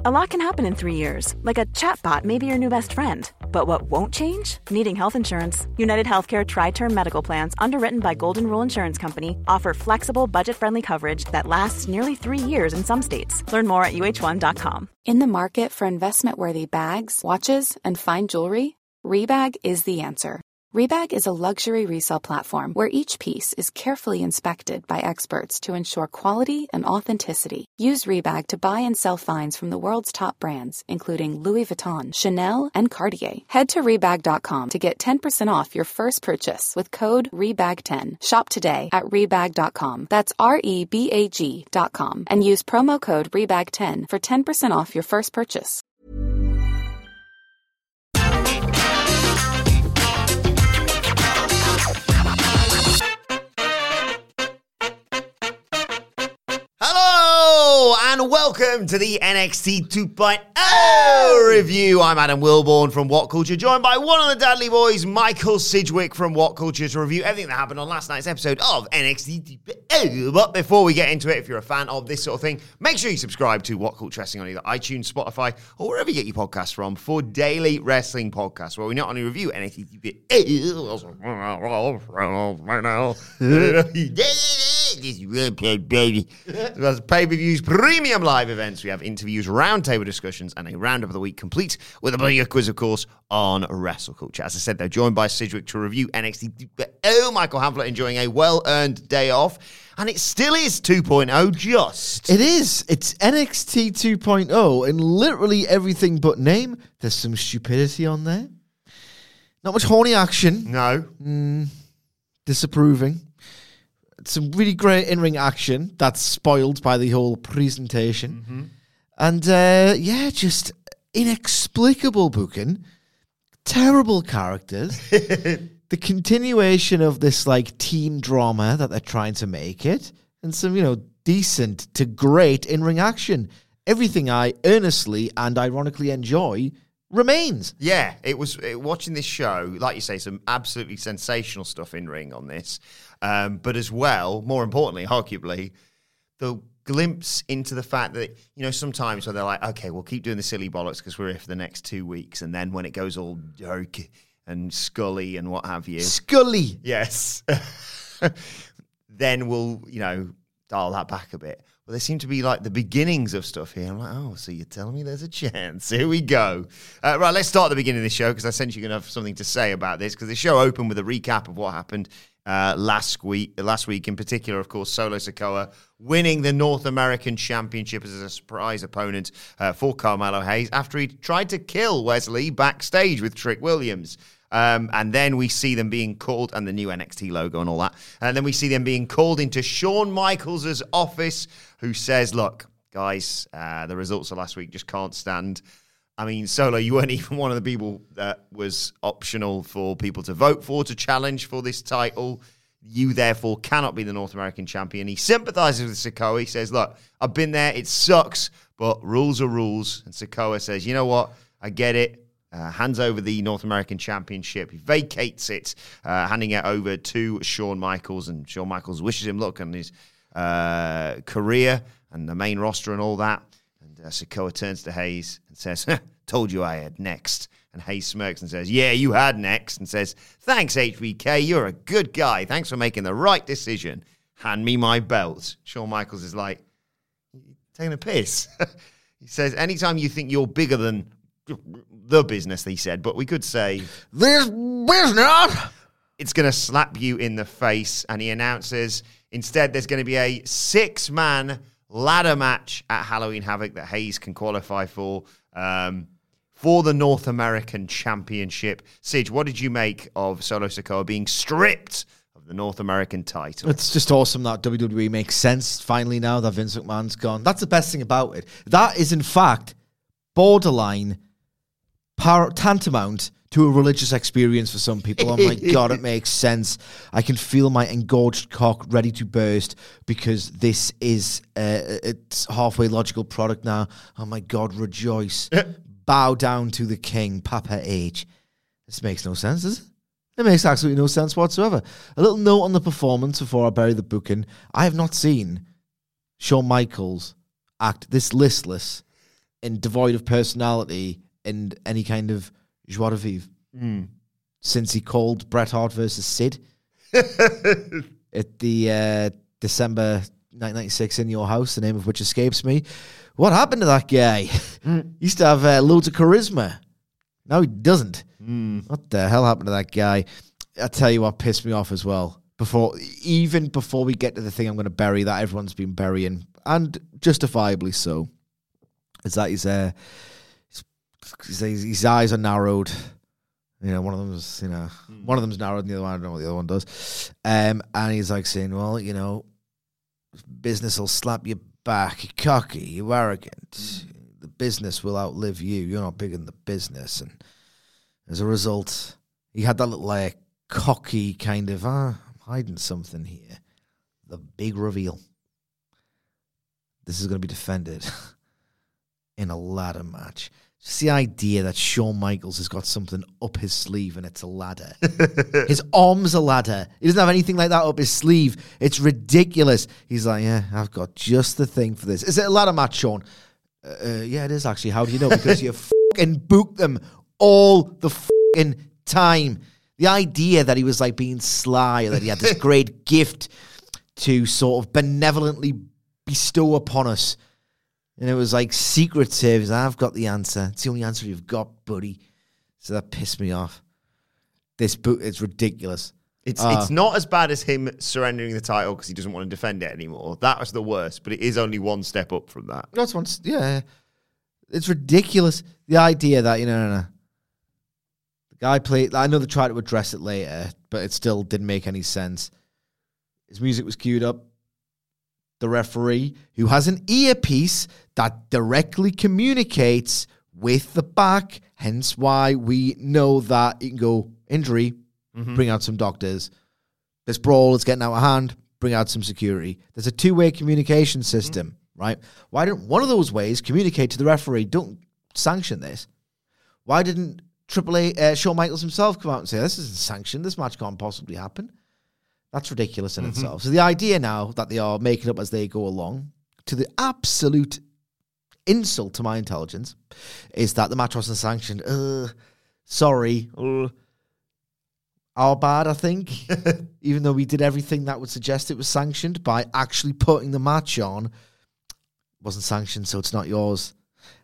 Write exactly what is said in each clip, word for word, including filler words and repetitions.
A lot can happen in three years, like a chatbot may be your new best friend. But what won't change? Needing health insurance. United Healthcare Tri-Term Medical Plans, underwritten by Golden Rule Insurance Company, offer flexible, budget-friendly coverage that lasts nearly three years in some states. Learn more at U H one dot com. In the market for investment-worthy bags, watches, and fine jewelry, Rebag is the answer. Rebag is a luxury resale platform where each piece is carefully inspected by experts to ensure quality and authenticity. Use Rebag to buy and sell finds from the world's top brands, including Louis Vuitton, Chanel, and Cartier. Head to Rebag dot com to get ten percent off your first purchase with code Rebag ten. Shop today at Rebag dot com. That's R E B A G dot com. And use promo code Rebag ten for ten percent off your first purchase. And welcome to the N X T two point oh review. I'm Adam Wilborn from What Culture, joined by one of the Dudley boys, Michael Sidgwick from What Culture, to review everything that happened on last night's episode of N X T two point oh. But before we get into it, if you're a fan of this sort of thing, make sure you subscribe to What Culture Wrestling on either iTunes, Spotify, or wherever you get your podcasts from for daily wrestling podcasts, where we not only review N X T two point oh, There's pay-per-views, premium live events. We have interviews, roundtable discussions, and a round of the week complete with a bigger quiz, of course, on Wrestle Culture. As I said, they're joined by Sidgwick to review N X T two point oh. Michael Hamflett enjoying a well-earned day off. And it still is two point oh, just. It is. It's N X T two point oh in literally everything but name. There's some stupidity on there. Not much horny action. No. Mm, disapproving. Some really great in-ring action that's spoiled by the whole presentation. Mm-hmm. And, uh, yeah, just inexplicable booking. Terrible characters. The continuation of this, like, teen drama that they're trying to make it. And some, you know, decent to great in-ring action. Everything I earnestly and ironically enjoy remains. Yeah, it was it, watching this show, like you say, some absolutely sensational stuff in ring on this. Um, but as well, more importantly, arguably, the glimpse into the fact that, you know, sometimes where they're like, okay, we'll keep doing the silly bollocks because we're here for the next two weeks. And then when it goes all dark and Scully and what have you. Scully! Yes. Then we'll, you know, dial that back a bit. Well, there seem to be like the beginnings of stuff here. I'm like, oh, so you're telling me there's a chance. Here we go. Uh, right, let's start at the beginning of the show because I sense you're going to have something to say about this because the show opened with a recap of what happened uh, last week. Last week in particular, of course, Solo Sikoa winning the North American Championship as a surprise opponent uh, for Carmelo Hayes after he tried to kill Wesley backstage with Trick Williams. Um, and then we see them being called, and the new N X T logo and all that. And then we see them being called into Shawn Michaels' office, who says, look, guys, uh, the results of last week just can't stand. I mean, Solo, you weren't even one of the people that was optional for people to vote for, to challenge for this title. You, therefore, cannot be the North American champion. He sympathizes with Sikoa. He says, look, I've been there. It sucks, but rules are rules. And Sikoa says, you know what? I get it. Uh, hands over the North American Championship. He vacates it, uh, handing it over to Shawn Michaels. And Shawn Michaels wishes him luck on his uh, career and the main roster and all that. And uh, Sikoa turns to Hayes and says, told you I had next. And Hayes smirks and says, yeah, you had next. And says, thanks, H B K. You're a good guy. Thanks for making the right decision. Hand me my belt. Shawn Michaels is like, taking a piss. He says, anytime you think you're bigger than the business, he said, but we could say this business, it's going to slap you in the face. And he announces instead there's going to be a six-man ladder match at Halloween Havoc that Hayes can qualify for um, for the North American Championship. Sidge, what did you make of Solo Sikoa being stripped of the North American title? It's just awesome that W W E makes sense finally now that Vince McMahon's gone. That's the best thing about it. That is, in fact, borderline Par- tantamount to a religious experience for some people. Oh my God, it makes sense. I can feel my engorged cock ready to burst because this is uh, it's halfway logical product now. Oh my God, rejoice. Bow down to the king, Papa H. This makes no sense, does it? It makes absolutely no sense whatsoever. A little note on the performance before I bury the booking. I have not seen Shawn Michaels act this listless and devoid of personality and any kind of joie de vivre Mm. since he called Bret Hart versus Sid at the uh, December nineteen ninety-six in your house, the name of which escapes me. What happened to that guy? Mm. He used to have uh, loads of charisma. Now he doesn't. Mm. What the hell happened to that guy? I tell you what pissed me off as well. Before, even before we get to the thing I'm going to bury that everyone's been burying, and justifiably so, is that his, uh, his, his eyes are narrowed. You know, one of them's, you know, mm. one of them's narrowed and the other one, I don't know what the other one does. Um, and he's like saying, well, you know, business will slap you back, you're cocky, you're arrogant. Mm. The business will outlive you. You're not big in the business. And as a result, he had that little, like, cocky kind of, ah, I'm hiding something here. The big reveal. This is going to be defended in a ladder match. Just the idea that Shawn Michaels has got something up his sleeve and it's a ladder. His arm's a ladder. He doesn't have anything like that up his sleeve. It's ridiculous. He's like, yeah, I've got just the thing for this. Is it a ladder match, Shawn? Uh, uh, yeah, it is actually. How do you know? Because you fucking booked them all the fucking time. The idea that he was like being sly, or that he had this great gift to sort of benevolently bestow upon us. And it was like secretive. He's like, I've got the answer. It's the only answer you've got, buddy. So that pissed me off. This boot, it's ridiculous. It's uh, it's not as bad as him surrendering the title because he doesn't want to defend it anymore. That was the worst, but it is only one step up from that. That's one, yeah. It's ridiculous. The idea that, you know, no, no. The guy played, I know they tried to address it later, but it still didn't make any sense. His music was queued up. The referee, who has an earpiece that directly communicates with the back, hence why we know that it can go injury, mm-hmm. bring out some doctors. This brawl is getting out of hand, bring out some security. There's a two-way communication system, mm-hmm. right? Why didn't one of those ways communicate to the referee, don't sanction this? Why didn't Triple A, uh, Shawn Michaels himself come out and say, this isn't sanctioned, this match can't possibly happen? That's ridiculous in mm-hmm. itself. So the idea now that they are making up as they go along, to the absolute insult to my intelligence, is that the match wasn't sanctioned. Uh, sorry. Uh, our bad, I think. Even though we did everything that would suggest it was sanctioned by actually putting the match on. It wasn't sanctioned, so it's not yours.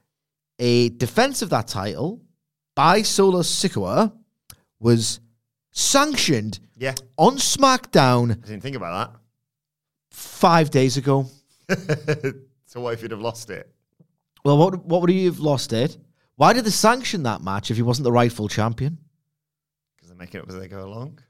A defense of that title by Solo Sikoa was sanctioned yeah. on SmackDown. I didn't think about that. Five days ago. So what if you'd have lost it? Well, what what would he have lost it? Why did they sanction that match if he wasn't the rightful champion? Because they're making it up as they go along.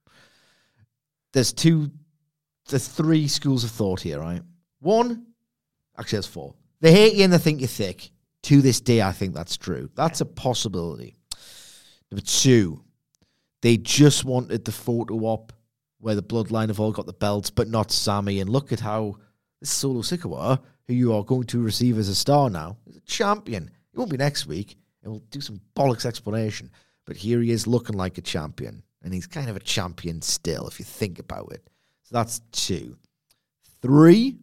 There's two, there's three schools of thought here, right? One, actually there's four. They hate you and they think you're thick. To this day, I think that's true. That's a possibility. Number two, they just wanted the photo op where the Bloodline have all got the belts, but not Sami. And look at how this Solo Sikoa, who you are going to receive as a star now, is a champion. It won't be next week, and we'll do some bollocks explanation. But here he is looking like a champion. And he's kind of a champion still, if you think about it. So that's two. Three,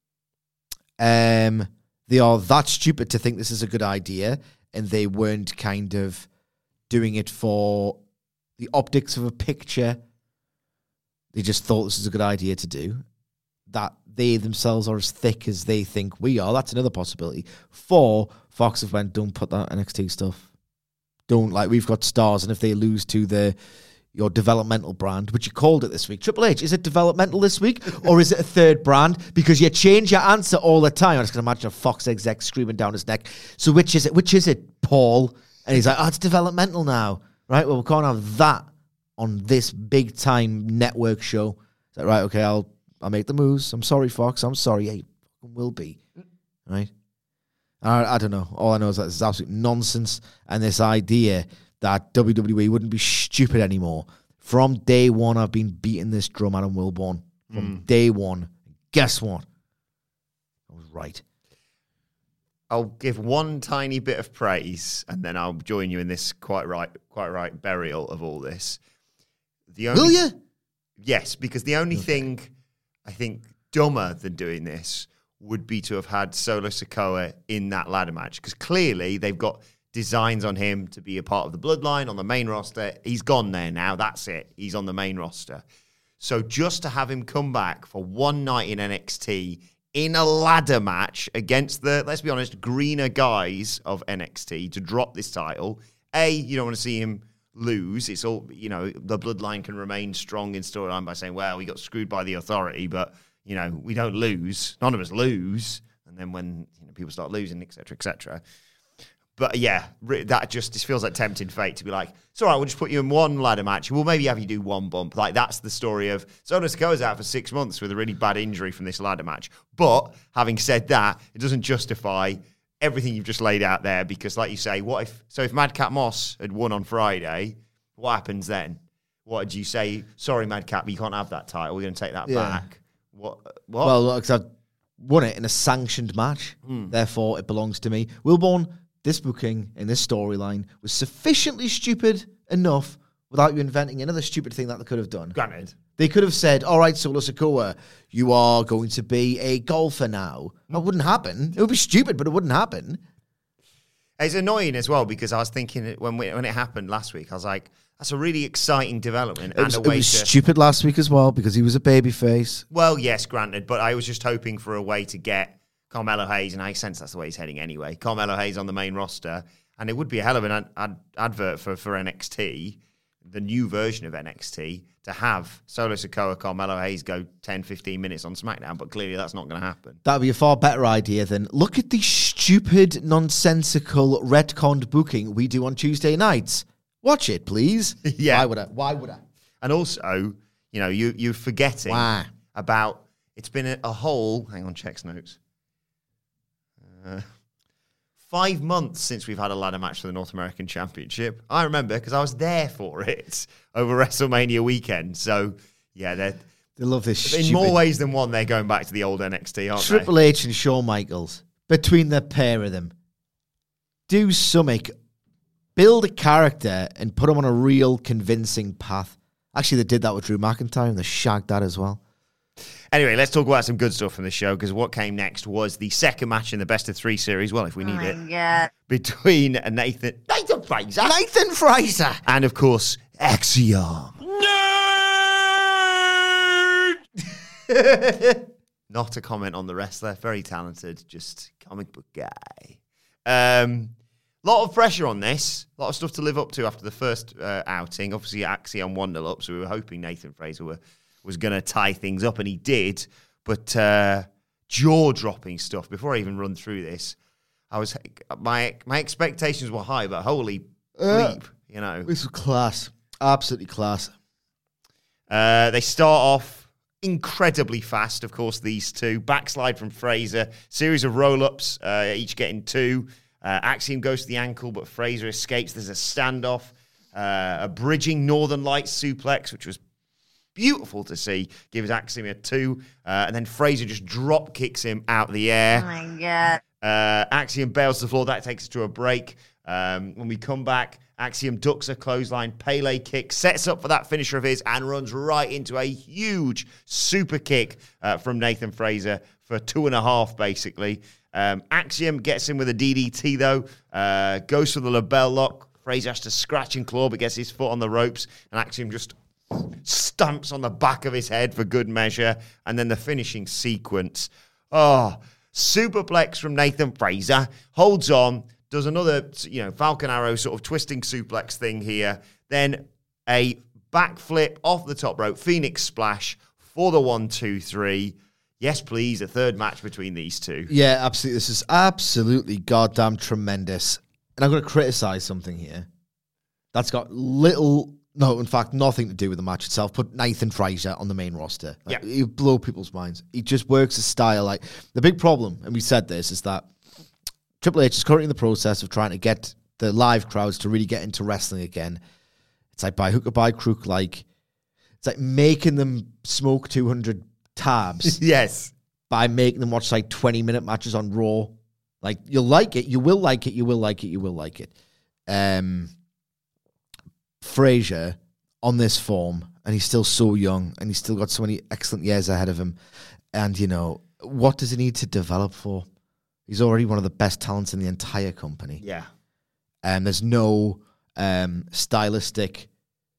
um, they are that stupid to think this is a good idea, and they weren't kind of doing it for the optics of a picture. They just thought this was a good idea to do. That they themselves are as thick as they think we are. That's another possibility. Four, Fox have went, don't put that N X T stuff. Don't, like, we've got stars, and if they lose to the your developmental brand, which you called it this week. Triple H, is it developmental this week, or is it a third brand? Because you change your answer all the time. I just can imagine a Fox exec screaming down his neck. So which is it? Which is it, Paul? And he's like, oh, it's developmental now. Right, well, we can't have that on this big-time network show. Is that right? Okay, I'll I'll make the moves. I'm sorry, Fox. I'm sorry. Yeah, you will be. Right? I, I don't know. All I know is that this is absolute nonsense. And this idea that W W E wouldn't be stupid anymore. From day one, I've been beating this drum, Adam Wilborn. From mm. day one. Guess what? I was right. I'll give one tiny bit of praise, and then I'll join you in this quite right, quite right burial of all this. The only, Will you? Yes, because the only okay. thing I think dumber than doing this would be to have had Solo Sikoa in that ladder match. Because clearly they've got designs on him to be a part of the Bloodline on the main roster. He's gone there now. That's it. He's on the main roster. So just to have him come back for one night in N X T in a ladder match against the, let's be honest, greener guys of N X T to drop this title. A, you don't want to see him lose. It's all, you know, the Bloodline can remain strong in storyline by saying, well, we got screwed by the Authority, but, you know, we don't lose. None of us lose. And then when you know, people start losing, et cetera, et cetera. But yeah, that just this feels like tempting fate to be like, it's all right, we'll just put you in one ladder match. We'll maybe have you do one bump. Like, that's the story of Solo Sikoa's out for six months with a really bad injury from this ladder match. But having said that, it doesn't justify everything you've just laid out there because, like you say, what if, so if Madcap Moss had won on Friday, what happens then? What did you say? Sorry, Madcap, you can't have that title. We're going to take that yeah. back. What? What? Well, because I won it in a sanctioned match. Mm. Therefore, it belongs to me. Wilborn, this booking and this storyline was sufficiently stupid enough without you inventing another stupid thing that they could have done. Granted. They could have said, all right, Solo Sikoa, you are going to be a golfer now. That wouldn't happen. It would be stupid, but it wouldn't happen. It's annoying as well because I was thinking when we, when it happened last week, I was like, that's a really exciting development. It was, and a way it was to, stupid last week as well because he was a babyface. Well, yes, granted, but I was just hoping for a way to get Carmelo Hayes, and I sense that's the way he's heading anyway. Carmelo Hayes on the main roster, and it would be a hell of an ad- ad- advert for, for N X T, the new version of N X T, to have Solo Sikoa, Carmelo Hayes go ten, fifteen minutes on SmackDown, but clearly that's not going to happen. That would be a far better idea than, look at the stupid, nonsensical, retconned booking we do on Tuesday nights. Watch it, please. Yeah. Why would I? Why would I? And also, you know, you, you're forgetting Why? about, it's been a, a whole, hang on, checks notes. Uh, five months since we've had a ladder match for the North American Championship. I remember because I was there for it over WrestleMania weekend. So, yeah, they're, they love this in stupid... more ways than one, they're going back to the old N X T, aren't Triple they? H and Shawn Michaels, between the pair of them, do something. Build a character and put him on a real convincing path. Actually, they did that with Drew McIntyre and they shagged that as well. Anyway, let's talk about some good stuff from the show because what came next was the second match in the best of three series. Well, if we need oh it, God. between Nathan Nathan Fraser, Nathan Fraser, and of course Axiom. Nerd! Not a comment on the wrestler. Very talented, just comic book guy. Um, lot of pressure on this. A lot of stuff to live up to after the first uh, outing. Obviously, Axiom won the up, so we were hoping Nathan Fraser were. was going to tie things up, and he did, but uh, jaw-dropping stuff. Before I even run through this, I was my my expectations were high, but holy uh, bleep, you know. This was class. Absolutely class. Uh, they start off incredibly fast, of course, these two. Backslide from Fraser, series of roll-ups, uh, each getting two. Uh, Axiom goes to the ankle, but Fraser escapes. There's a standoff, uh, a bridging Northern Lights suplex, which was beautiful to see. Gives Axiom a two. Uh, and then Fraser just drop kicks him out of the air. Oh, my God. Uh, Axiom bails to the floor. That takes us to a break. Um, when we come back, Axiom ducks a clothesline. Pele kick, sets up for that finisher of his, and runs right into a huge super kick uh, from Nathan Fraser for two and a half, basically. Um, Axiom gets in with a D D T, though. Uh, goes for the label lock. Fraser has to scratch and claw, but gets his foot on the ropes. And Axiom just stamps on the back of his head for good measure. And then the finishing sequence. Oh, superplex from Nathan Fraser. Holds on. Does another, you know, Falcon Arrow sort of twisting suplex thing here. Then a backflip off the top rope. Phoenix Splash for the one, two, three. Yes, please. A third match between these two. Yeah, absolutely. This is absolutely goddamn tremendous. And I'm going to criticize something here. That's got little, no, in fact, nothing to do with the match itself. Put Nathan Fraser on the main roster. Like, yeah. You blow people's minds. He just works his style. Like, the big problem, and we said this, is that Triple H is currently in the process of trying to get the live crowds to really get into wrestling again. It's like by hook or by crook, like, it's like making them smoke two hundred tabs. Yes. By making them watch like twenty minute matches on Raw. Like, you'll like it, you will like it, you will like it, you will like it. Um, Fraser on this form, and he's still so young, and he's still got so many excellent years ahead of him. And, you know, what does he need to develop for? He's already one of the best talents in the entire company. Yeah. And there's no um, stylistic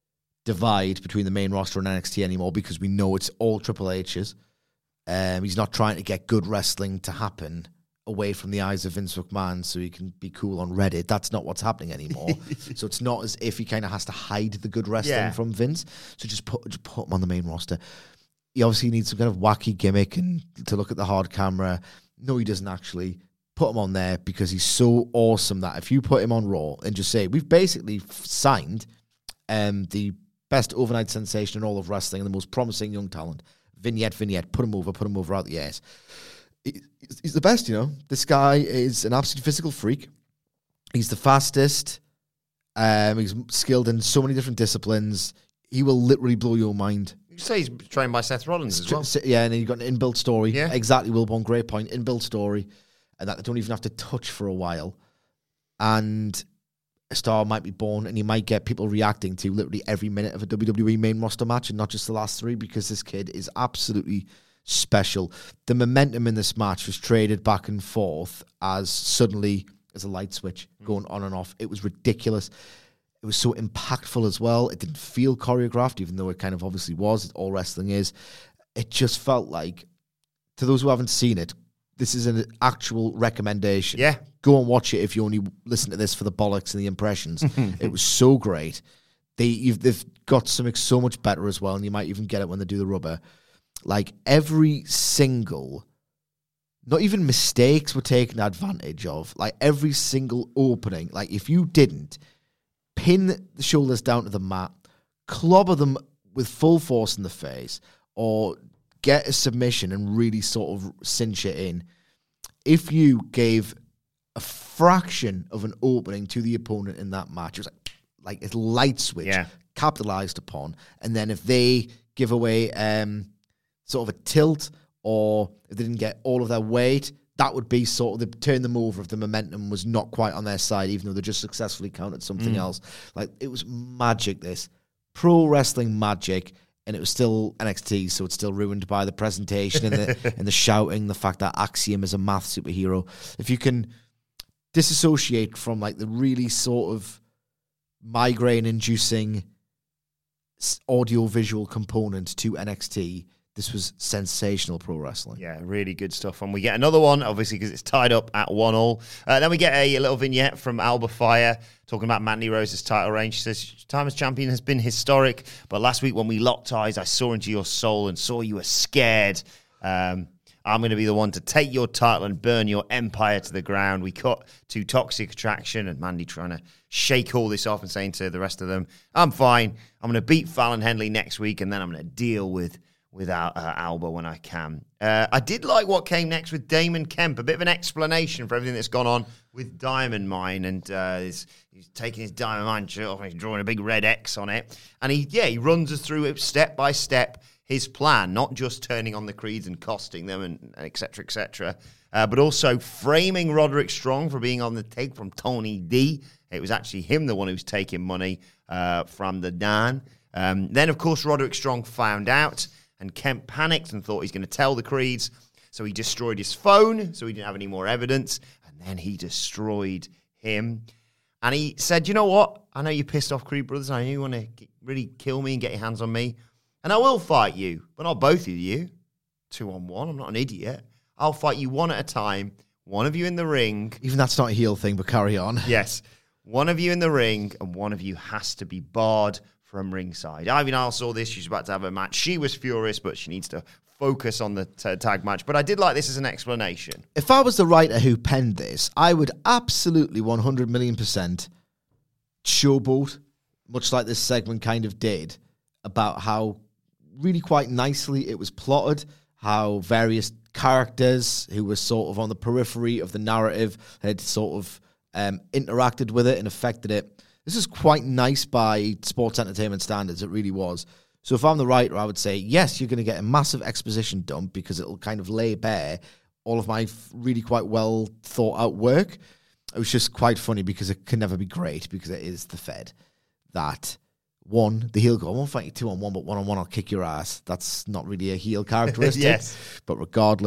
divide between the main roster and N X T anymore because we know it's all Triple H's. Um, he's not trying to get good wrestling to happen away from the eyes of Vince McMahon so he can be cool on Reddit. That's not what's happening anymore. So it's not as if he kind of has to hide the good wrestling Yeah. from Vince. So just put just put him on the main roster. He obviously needs some kind of wacky gimmick and to look at the hard camera. No, he doesn't actually. Put him on there because he's so awesome that if you put him on Raw and just say, we've basically f- signed um, the best overnight sensation in all of wrestling and the most promising young talent. Vignette, vignette, put him over, put him over out the ass. He, he's the best, you know. This guy is an absolute physical freak. He's the fastest. Um, he's skilled in so many different disciplines. He will literally blow your mind. You say he's trained by Seth Rollins as well. Yeah, and then you've got an inbuilt story. Yeah. Exactly, Wilborn, great point. Inbuilt story. And that they don't even have to touch for a while. And a star might be born, and you might get people reacting to literally every minute of a W W E main roster match, and not just the last three, because this kid is absolutely special. The momentum in this match was traded back and forth as suddenly as a light switch going on and off. It was ridiculous. It was so impactful as well. It didn't feel choreographed, even though it kind of obviously was. All wrestling is. It just felt like, to those who haven't seen it, this is an actual recommendation. Yeah. Go and watch it if you only listen to this for the bollocks and the impressions. It was so great. They, you've, they've got something so much better as well, and you might even get it when they do the rubber. Like, every single, not even mistakes were taken advantage of. Like, every single opening. Like, if you didn't pin the shoulders down to the mat, clobber them with full force in the face, or get a submission and really sort of cinch it in. If you gave a fraction of an opening to the opponent in that match, it was like, like it's light switch, Yeah. capitalized upon. And then if they give away um, sort of a tilt, or if they didn't get all of their weight, that would be sort of the turn them over if the momentum was not quite on their side, even though they just successfully countered something Mm. else. Like, it was magic, this. Pro wrestling magic. And it was still N X T, so it's still ruined by the presentation and the and the shouting, the fact that Axiom is a math superhero. If you can disassociate from like the really sort of migraine-inducing audio-visual component to N X T, this was sensational pro wrestling. Yeah, really good stuff. And we get another one, obviously, because it's tied up at one all. Uh, then we get a, a little vignette from Alba Fire talking about Mandy Rose's title reign. She says, time as champion has been historic, but last week when we locked eyes, I saw into your soul and saw you were scared. Um, I'm going to be the one to take your title and burn your empire to the ground. We cut to Toxic Attraction and Mandy trying to shake all this off and saying to the rest of them, I'm fine. I'm going to beat Fallon Henley next week, and then I'm going to deal with without uh, Alba when I can. Uh, I did like what came next with Damon Kemp, a bit of an explanation for everything that's gone on with Diamond Mine, and uh, he's, he's taking his Diamond Mine shirt off and he's drawing a big red X on it. And he, yeah, he runs us through it step by step, his plan, not just turning on the Creeds and costing them, and et cetera, et cetera, uh, but also framing Roderick Strong for being on the take from Tony D. It was actually him, the one who was taking money uh, from the Dan. Um, then, of course, Roderick Strong found out, and Kemp panicked and thought he's going to tell the Creeds. So he destroyed his phone, so he didn't have any more evidence. And then he destroyed him. And he said, you know what? I know you pissed off Creed Brothers. I know you want to really kill me and get your hands on me. And I will fight you, but not both of you. Two on one. I'm not an idiot. I'll fight you one at a time. One of you in the ring. Even that's not a heel thing, but carry on. Yes. One of you in the ring, and one of you has to be barred from ringside. Ivy Nile saw this. She's about to have a match. She was furious, but she needs to focus on the t- tag match. But I did like this as an explanation. If I was the writer who penned this, I would absolutely one hundred million percent showboat, much like this segment kind of did, about how really quite nicely it was plotted, how various characters who were sort of on the periphery of the narrative had sort of um, interacted with it and affected it. This is quite nice by sports entertainment standards. It really was. So if I'm the writer, I would say, yes, you're going to get a massive exposition dump because it'll kind of lay bare all of my really quite well thought out work. It was just quite funny because it can never be great because it is the Fed that, one, the heel go, I won't fight you two on one, but one on one I'll kick your ass. That's not really a heel characteristic. Yes. But regardless,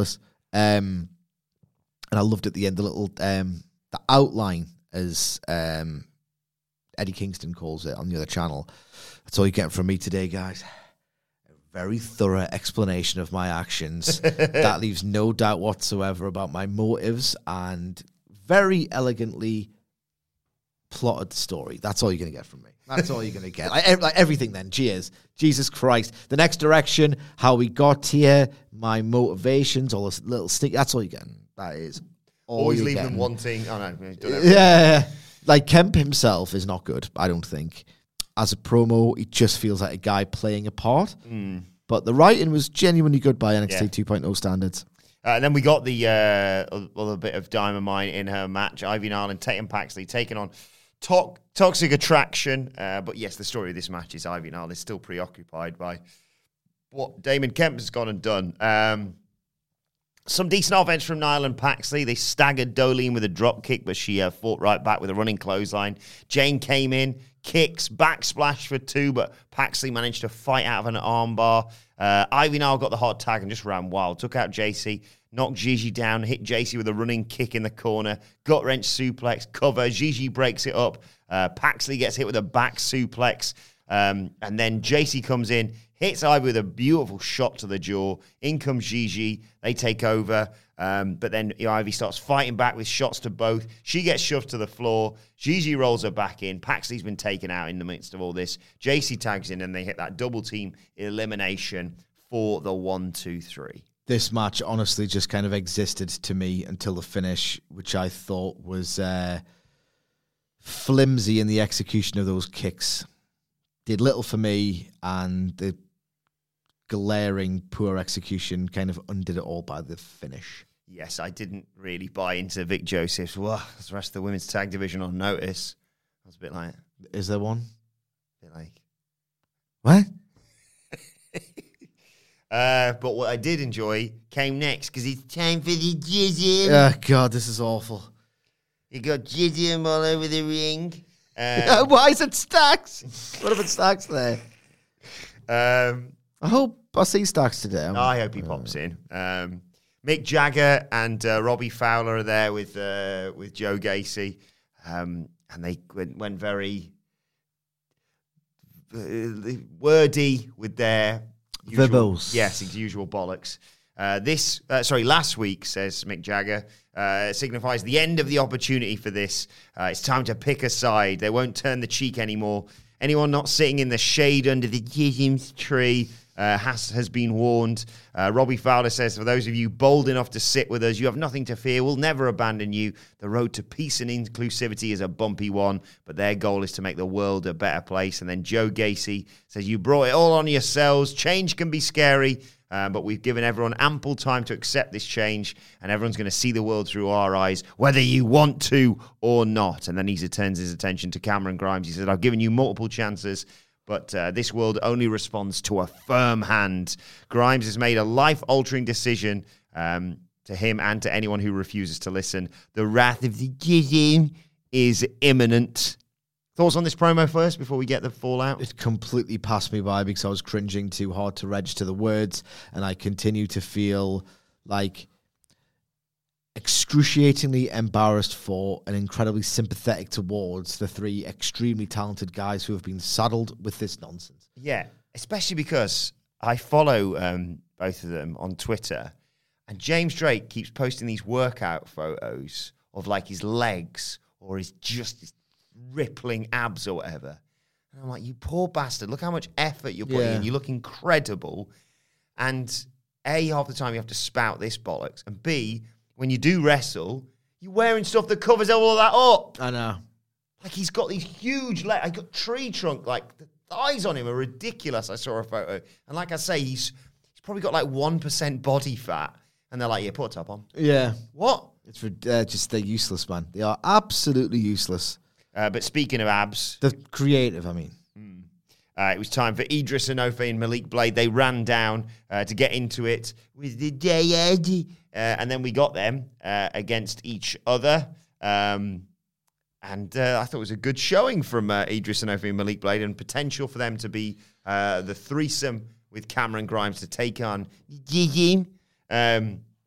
Um, and I loved at the end the little um, the outline, as um, Eddie Kingston calls it on the other channel. That's all you get from me today, guys. A very thorough explanation of my actions. That leaves no doubt whatsoever about my motives, and very elegantly plotted story. That's all you're going to get from me. That's all you're going to get. Like, ev- like everything then. Cheers. Jesus Christ. The next direction, how we got here, my motivations, all this little sneak. That's all you get. That is all Always you're leave getting. them wanting. Oh, no. Yeah, yeah. Like, Kemp himself is not good, I don't think. As a promo, he just feels like a guy playing a part. Mm. But the writing was genuinely good by N X T Yeah. two point oh standards. Uh, and then we got the uh, other bit of Diamond Mine in her match. Ivy Nile and Tatum Paxley taking on to- Toxic Attraction. Uh, but yes, the story of this match is Ivy Nile is still preoccupied by what Damon Kemp has gone and done. Um, some decent offense from Nile and Paxley. They staggered Dolene with a drop kick, but she uh, fought right back with a running clothesline. Jane came in, kicks, backsplash for two, but Paxley managed to fight out of an armbar. Uh, Ivy Nile got the hot tag and just ran wild. Took out J C, knocked Gigi down, hit J C with a running kick in the corner, gut wrench suplex, cover. Gigi breaks it up. Uh, Paxley gets hit with a back suplex. Um, and then J C comes in, hits Ivy with a beautiful shot to the jaw. In comes Gigi. They take over. Um, but then you know, Ivy starts fighting back with shots to both. She gets shoved to the floor. Gigi rolls her back in. Paxley's been taken out in the midst of all this. J C tags in and they hit that double team elimination for the one, two, three. This match honestly just kind of existed to me until the finish, which I thought was uh, flimsy in the execution of those kicks. Did little for me, and the glaring poor execution kind of undid it all by the finish. Yes, I didn't really buy into Vic Joseph's, well, the rest of the women's tag division on notice. I was a bit like... Is there one? A bit like... What? uh, but what I did enjoy came next, because it's time for the jism. Oh, God, this is awful. You got jism all over the ring. Um, Why is it Stacks? What if it's Stacks there? um, I hope I see Stacks today. I'm, I hope he pops in. Um, Mick Jagger and uh, Robbie Fowler are there with uh, with Joe Gacy, um, and they went, went very uh, wordy with their usual, Verbose. yes, usual bollocks. Uh, this, uh, sorry, last week, says Mick Jagger, uh, signifies the end of the opportunity for this. Uh, it's time to pick a side. They won't turn the cheek anymore. Anyone not sitting in the shade under the Jism's tree uh, has has been warned. Uh, Robbie Fowler says, for those of you bold enough to sit with us, you have nothing to fear. We'll never abandon you. The road to peace and inclusivity is a bumpy one, but their goal is to make the world a better place. And then Joe Gacy says, you brought it all on yourselves. Change can be scary. Uh, but we've given everyone ample time to accept this change, and everyone's going to see the world through our eyes, whether you want to or not. And then he turns his attention to Cameron Grimes. He said, I've given you multiple chances, but uh, this world only responds to a firm hand. Grimes has made a life-altering decision um, to him and to anyone who refuses to listen. The wrath of the Jism is imminent. Thoughts on this promo first before we get the fallout? It completely passed me by because I was cringing too hard to register the words, and I continue to feel like excruciatingly embarrassed for and incredibly sympathetic towards the three extremely talented guys who have been saddled with this nonsense. Yeah, especially because I follow um, both of them on Twitter, and James Drake keeps posting these workout photos of like his legs or his just his rippling abs or whatever. And I'm like, you poor bastard, look how much effort you're putting Yeah. in. You look incredible. And A, half the time you have to spout this bollocks. And B, when you do wrestle, you're wearing stuff that covers all of that up. I know. Like, he's got these huge legs. I got tree trunk. Like, the thighs on him are ridiculous. I saw a photo. And like I say, he's he's probably got like one percent body fat. And they're like, yeah, put a top on. Yeah. What? It's for, uh, just, they're useless, man. They are absolutely useless. Uh, but speaking of abs, The creative, I mean. uh, it was time for Idris Enofe and Malik Blade. They ran down uh, to get into it with the Dayad. Uh, and then we got them uh, against each other. Um, and uh, I thought it was a good showing from uh, Idris Enofe and Malik Blade, and potential for them to be uh, the threesome with Cameron Grimes to take on Jism. Um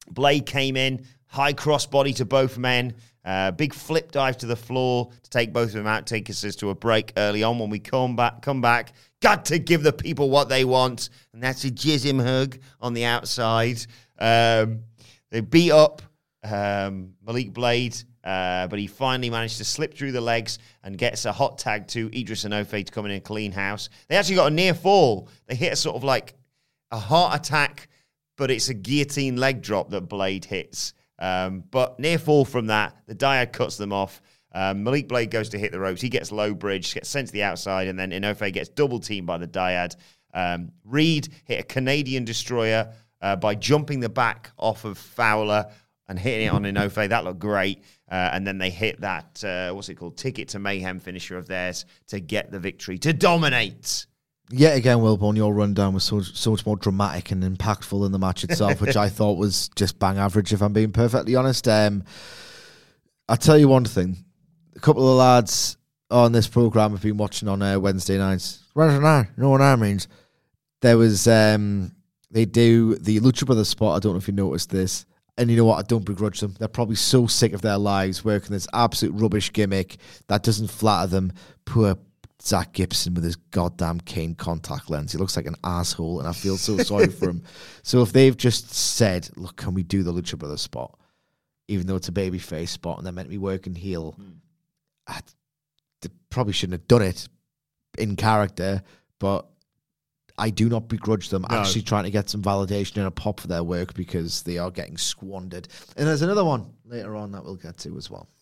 Blade came in, high crossbody to both men, uh, big flip dive to the floor to take both of them out, take us to a break early on. When we come back, come back, got to give the people what they want, and that's a jism hug on the outside. Um, they beat up um, Malik Blade, uh, but he finally managed to slip through the legs and gets a hot tag to Idris Enofe to come in and clean house. They actually got a near fall. They hit a sort of like a heart attack, but it's a guillotine leg drop that Blade hits. Um, but near fall from that, the Dyad cuts them off. Um, Malik Blade goes to hit the ropes. He gets low bridge, gets sent to the outside, and then Enofe gets double teamed by the Dyad. Um, Reed hit a Canadian destroyer uh, by jumping the back off of Fowler and hitting it on Enofe. That looked great. Uh, and then they hit that, uh, what's it called, Ticket to Mayhem finisher of theirs to get the victory, to dominate. Yet again, Wilborn, your rundown was so, so much more dramatic and impactful than the match itself, which I thought was just bang average, if I'm being perfectly honest. Um, I'll tell you one thing. A couple of lads on this programme have been watching on uh, Wednesday nights. Wednesday night, you know what that means? There was, um, they do the Lucha Brothers spot. I don't know if you noticed this. And you know what? I don't begrudge them. They're probably so sick of their lives working this absolute rubbish gimmick that doesn't flatter them. Poor Zach Gibson with his goddamn cane contact lens. He looks like an asshole, and I feel so sorry for him. So if they've just said, look, can we do the Lucha Brothers spot, even though it's a babyface spot and they're meant to be working heel, mm. I, they probably shouldn't have done it in character, but I do not begrudge them no. actually trying to get some validation and a pop for their work, because they are getting squandered. And there's another one later on that we'll get to as well.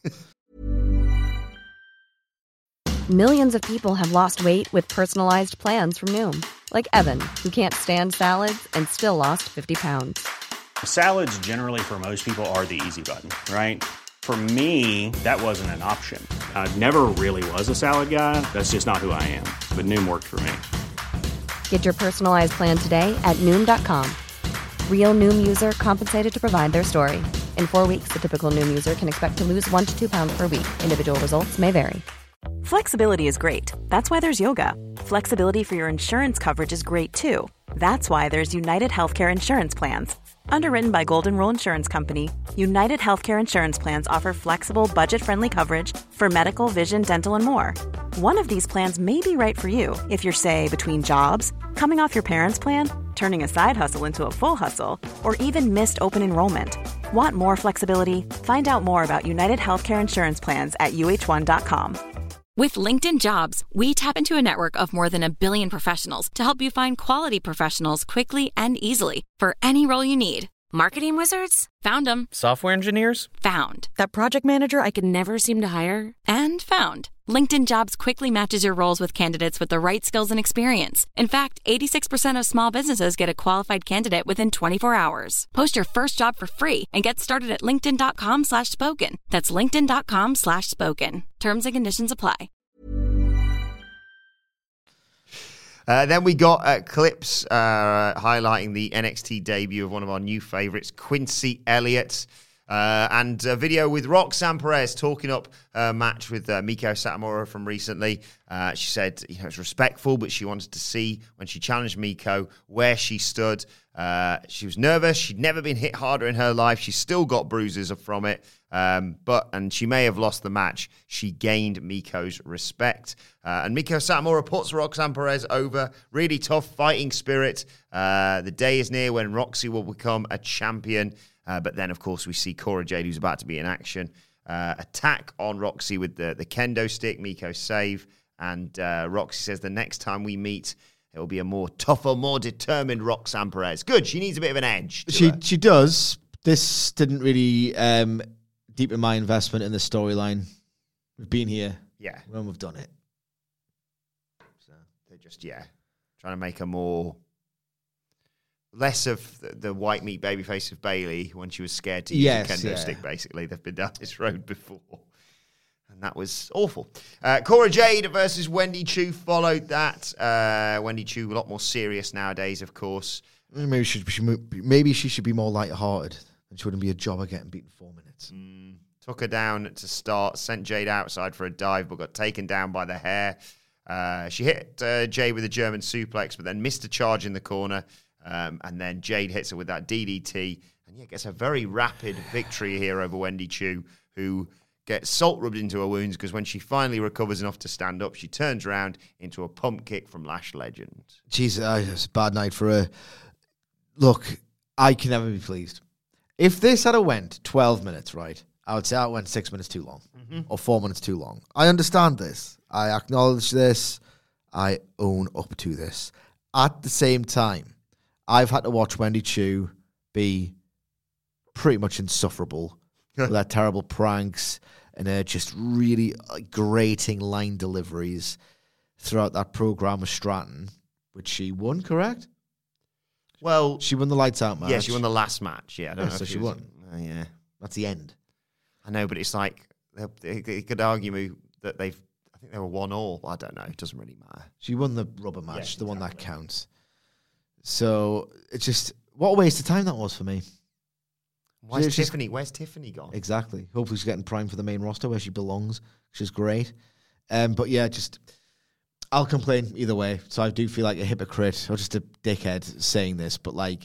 Millions of people have lost weight with personalized plans from Noom. Like Evan, who can't stand salads and still lost fifty pounds. Salads generally for most people are the easy button, right? For me, that wasn't an option. I never really was a salad guy. That's just not who I am. But Noom worked for me. Get your personalized plan today at Noom dot com. Real Noom user compensated to provide their story. In four weeks, the typical Noom user can expect to lose one to two pounds per week. Individual results may vary. Flexibility is great. That's why there's yoga. Flexibility for your insurance coverage is great too. That's why there's United Healthcare Insurance Plans. Underwritten by Golden Rule Insurance Company, United Healthcare Insurance Plans offer flexible, budget-friendly coverage for medical, vision, dental, and more. One of these plans may be right for you if you're, say, between jobs, coming off your parents' plan, turning a side hustle into a full hustle, or even missed open enrollment. Want more flexibility? Find out more about United Healthcare Insurance Plans at U H one dot com. With LinkedIn Jobs, we tap into a network of more than a billion professionals to help you find quality professionals quickly and easily for any role you need. Marketing wizards? Found them. Software engineers? Found. That project manager I could never seem to hire? And found. LinkedIn Jobs quickly matches your roles with candidates with the right skills and experience. In fact, eighty-six percent of small businesses get a qualified candidate within twenty-four hours. Post your first job for free and get started at linkedin.com slash spoken. That's linkedin.com slash spoken. Terms and conditions apply. Uh, then we got uh, clips uh, highlighting the N X T debut of one of our new favorites, Quincy Elliott. Uh, and a video with Roxanne Perez talking up a match with uh, Miko Satomura from recently. Uh, she said, you know, it's respectful, but she wanted to see when she challenged Miko where she stood. Uh, she was nervous. She'd never been hit harder in her life. She's still got bruises from it. Um, but, and she may have lost the match. She gained Miko's respect. Uh, and Miko Satomura puts Roxanne Perez over. Really tough fighting spirit. Uh, the day is near when Roxy will become a champion. Uh, but then, of course, we see Cora Jade, who's about to be in action, uh, attack on Roxy with the, the kendo stick, Miko save. And uh, Roxy says the next time we meet, it will be a more tougher, more determined Roxanne Perez. Good. She needs a bit of an edge. She her. she does. This didn't really um, deepen my investment in the storyline. We've been here. Yeah. When we've done it. So they're just, yeah, trying to make her more... Less of the, the white meat babyface of Bayley when she was scared to use yes, a kendo yeah. stick, basically. They've been down this road before. And that was awful. Uh, Cora Jade versus Wendy Choo followed that. Uh, Wendy Choo, a lot more serious nowadays, of course. Maybe she, she, maybe she should be more lighthearted and she wouldn't be a jobber getting beaten four minutes. Mm, took her down to start, sent Jade outside for a dive, but got taken down by the hair. Uh, she hit uh, Jade with a German suplex, but then missed a charge in the corner. Um, and then Jade hits her with that D D T, And yeah, gets a very rapid victory here over Wendy Chu, who gets salt rubbed into her wounds because when she finally recovers enough to stand up, she turns around into a pump kick from Lash Legend. Jeez, uh, it's a bad night for her. Look, I can never be pleased. If this had a went twelve minutes, right, I would say I went six minutes too long mm-hmm. or four minutes too long. I understand this. I acknowledge this. I own up to this. At the same time, I've had to watch Wendy Chu be pretty much insufferable with her terrible pranks and her just really uh, grating line deliveries throughout that program with Stratton, which she won, correct? Well, she won the lights out match. Yeah, she won the last match. Yeah, I don't yeah, know so if she was, won. Uh, yeah, that's the end. I know, but it's like they, they could argue that they've. I think they were one all. I don't know. It doesn't really matter. She won the rubber match, yeah, the exactly. one that counts. So it's just what a waste of time that was for me. Where's she's, Tiffany? Where's Tiffany gone? Exactly. Hopefully she's getting primed for the main roster where she belongs. She's great. Um, but yeah, just I'll complain either way. So I do feel like a hypocrite or just a dickhead saying this, but like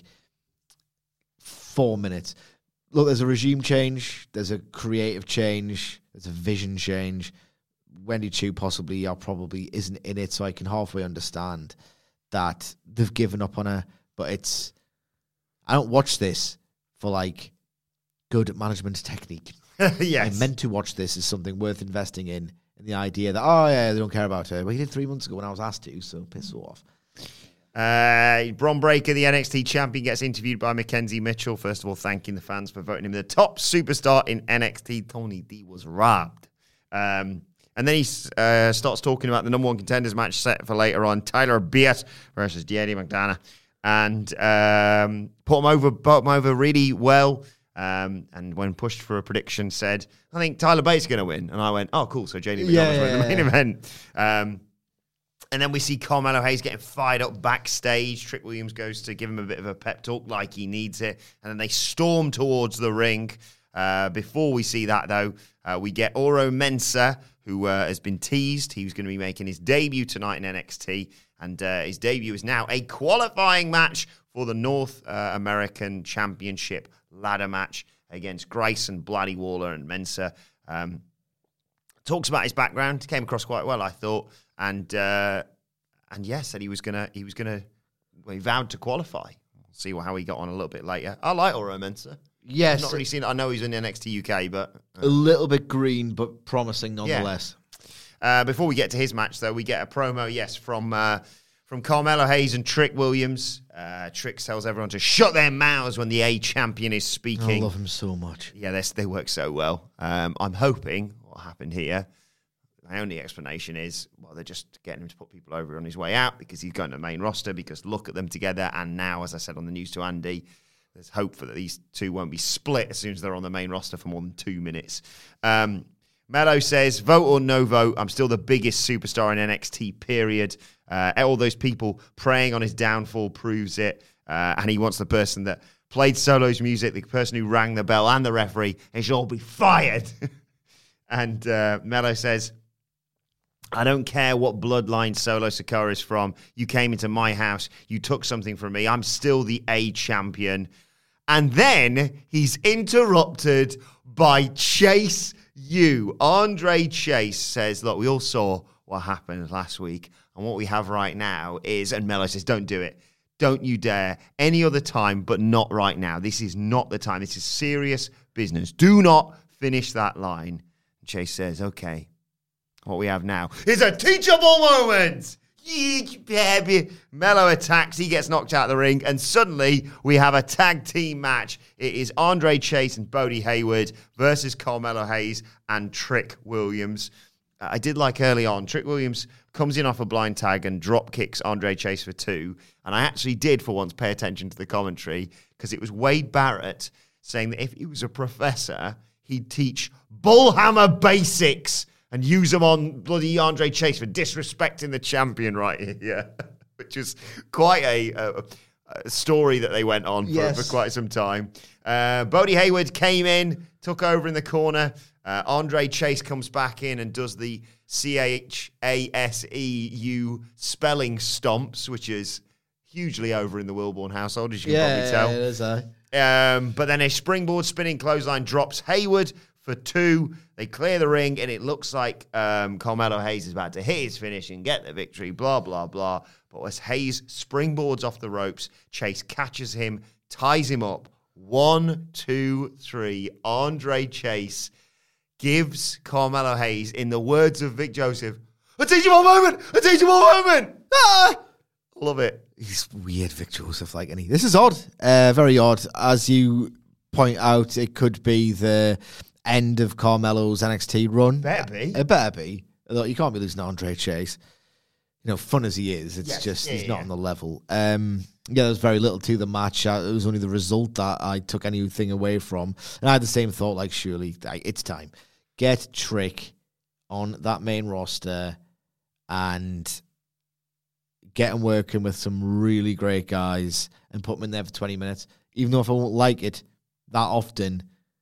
four minutes. Look, there's a regime change. There's a creative change. There's a vision change. Wendy Chu possibly or probably isn't in it, so I can halfway understand that they've given up on her. But it's I don't watch this for like good management technique. Yes. I meant to watch this as something worth investing in, and the idea that, oh yeah, they don't care about her. Well, he did three months ago when I was asked to, so piss off. Uh, Bron Breakker, the N X T champion, gets interviewed by Mackenzie Mitchell. First of all, thanking the fans for voting him the top superstar in N X T. Tony D was robbed. Um, and then he uh, starts talking about the number one contenders match set for later on. Tyler Bate versus J D McDonough. And um, put him over, put him over really well. Um, and when pushed for a prediction, said, I think Tyler Bate's going to win. And I went, oh, cool. So J D McDonough's yeah, winning yeah, the main yeah. event. Um, and then we see Carmelo Hayes getting fired up backstage. Trick Williams goes to give him a bit of a pep talk like he needs it. And then they storm towards the ring. Uh, before we see that, though, uh, we get Oro Mensah, who uh, has been teased. He was going to be making his debut tonight in N X T. And uh, his debut is now a qualifying match for the North uh, American Championship ladder match against Grayson, Bloody Waller, and Mensah. Um, talks about his background, came across quite well, I thought, and uh, and yes, yeah, said he was gonna he was gonna well, he vowed to qualify. We'll see how he got on a little bit later. I like Oro Mensah. Yes, I've not really seen it. I know he's in N X T U K, but uh, a little bit green, but promising nonetheless. Yeah. Uh, before we get to his match, though, we get a promo, yes, from uh, from Carmelo Hayes and Trick Williams. Uh, Trick tells everyone to shut their mouths when the A champion is speaking. I love him so much. Yeah, they work so well. Um, I'm hoping what happened here, my only explanation is, well, they're just getting him to put people over on his way out because he's going to the main roster, because look at them together. And now, as I said on the news to Andy, there's hope for that these two won't be split as soon as they're on the main roster for more than two minutes. Um Mello says, vote or no vote, I'm still the biggest superstar in N X T, period. Uh, all those people preying on his downfall proves it. Uh, and he wants the person that played Solo's music, the person who rang the bell, and the referee, they should all be fired. And uh, Mello says, I don't care what bloodline Solo Sikoa is from. You came into my house. You took something from me. I'm still the A champion. And then he's interrupted by Chase U. Andre Chase says, look, we all saw what happened last week. And what we have right now is, and Mello says, don't do it. Don't you dare. Any other time, but not right now. This is not the time. This is serious business. Do not finish that line. And Chase says, okay, what we have now is a teachable moment. Mello attacks, he gets knocked out of the ring, and suddenly we have a tag team match. It is Andre Chase and Bodie Hayward versus Carmelo Hayes and Trick Williams. Uh, I did like early on, Trick Williams comes in off a blind tag and drop kicks Andre Chase for two, and I actually did for once pay attention to the commentary, because it was Wade Barrett saying that if he was a professor, he'd teach bullhammer basics and use them on bloody Andre Chase for disrespecting the champion right here, which is quite a, a, a story that they went on for, yes. for quite some time. Uh, Bodie Hayward came in, took over in the corner. Uh, Andre Chase comes back in and does the C H A S E U spelling stomps, which is hugely over in the Wilborn household, as you can yeah, probably tell. Yeah, it is, uh. Um, but then a springboard spinning clothesline drops Hayward for two. They clear the ring, and it looks like um, Carmelo Hayes is about to hit his finish and get the victory, blah, blah, blah. But as Hayes springboards off the ropes, Chase catches him, ties him up. One, two, three. Andre Chase gives Carmelo Hayes, in the words of Vic Joseph, a teachable moment! A teachable moment! Ah! Love it. He's weird, Vic Joseph, like any. This is odd. Uh, very odd. As you point out, it could be the end of Carmelo's N X T run. Better be. It better be. Although you can't be losing to Andre Chase. You know, fun as he is, it's Yes. just, Yeah, he's yeah, not yeah. on the level. Um, yeah, there was very little to the match. Uh, It was only the result that I took anything away from. And I had the same thought, like, surely, like, it's time. Get Trick on that main roster and get him working with some really great guys and put him in there for twenty minutes. Even though if I won't like it that often,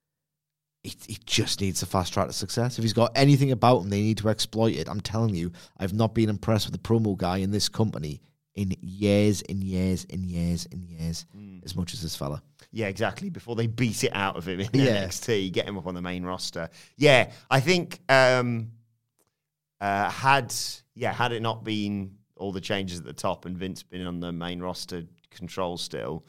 he, he just needs a fast track to success. If he's got anything about him, they need to exploit it. I'm telling you, I've not been impressed with the promo guy in this company in years and years and years and years mm. as much as this fella. Yeah, exactly. Before they beat it out of him in Yeah. N X T, get him up on the main roster. Yeah, I think um, uh, had yeah had it not been all the changes at the top and Vince been on the main roster control still,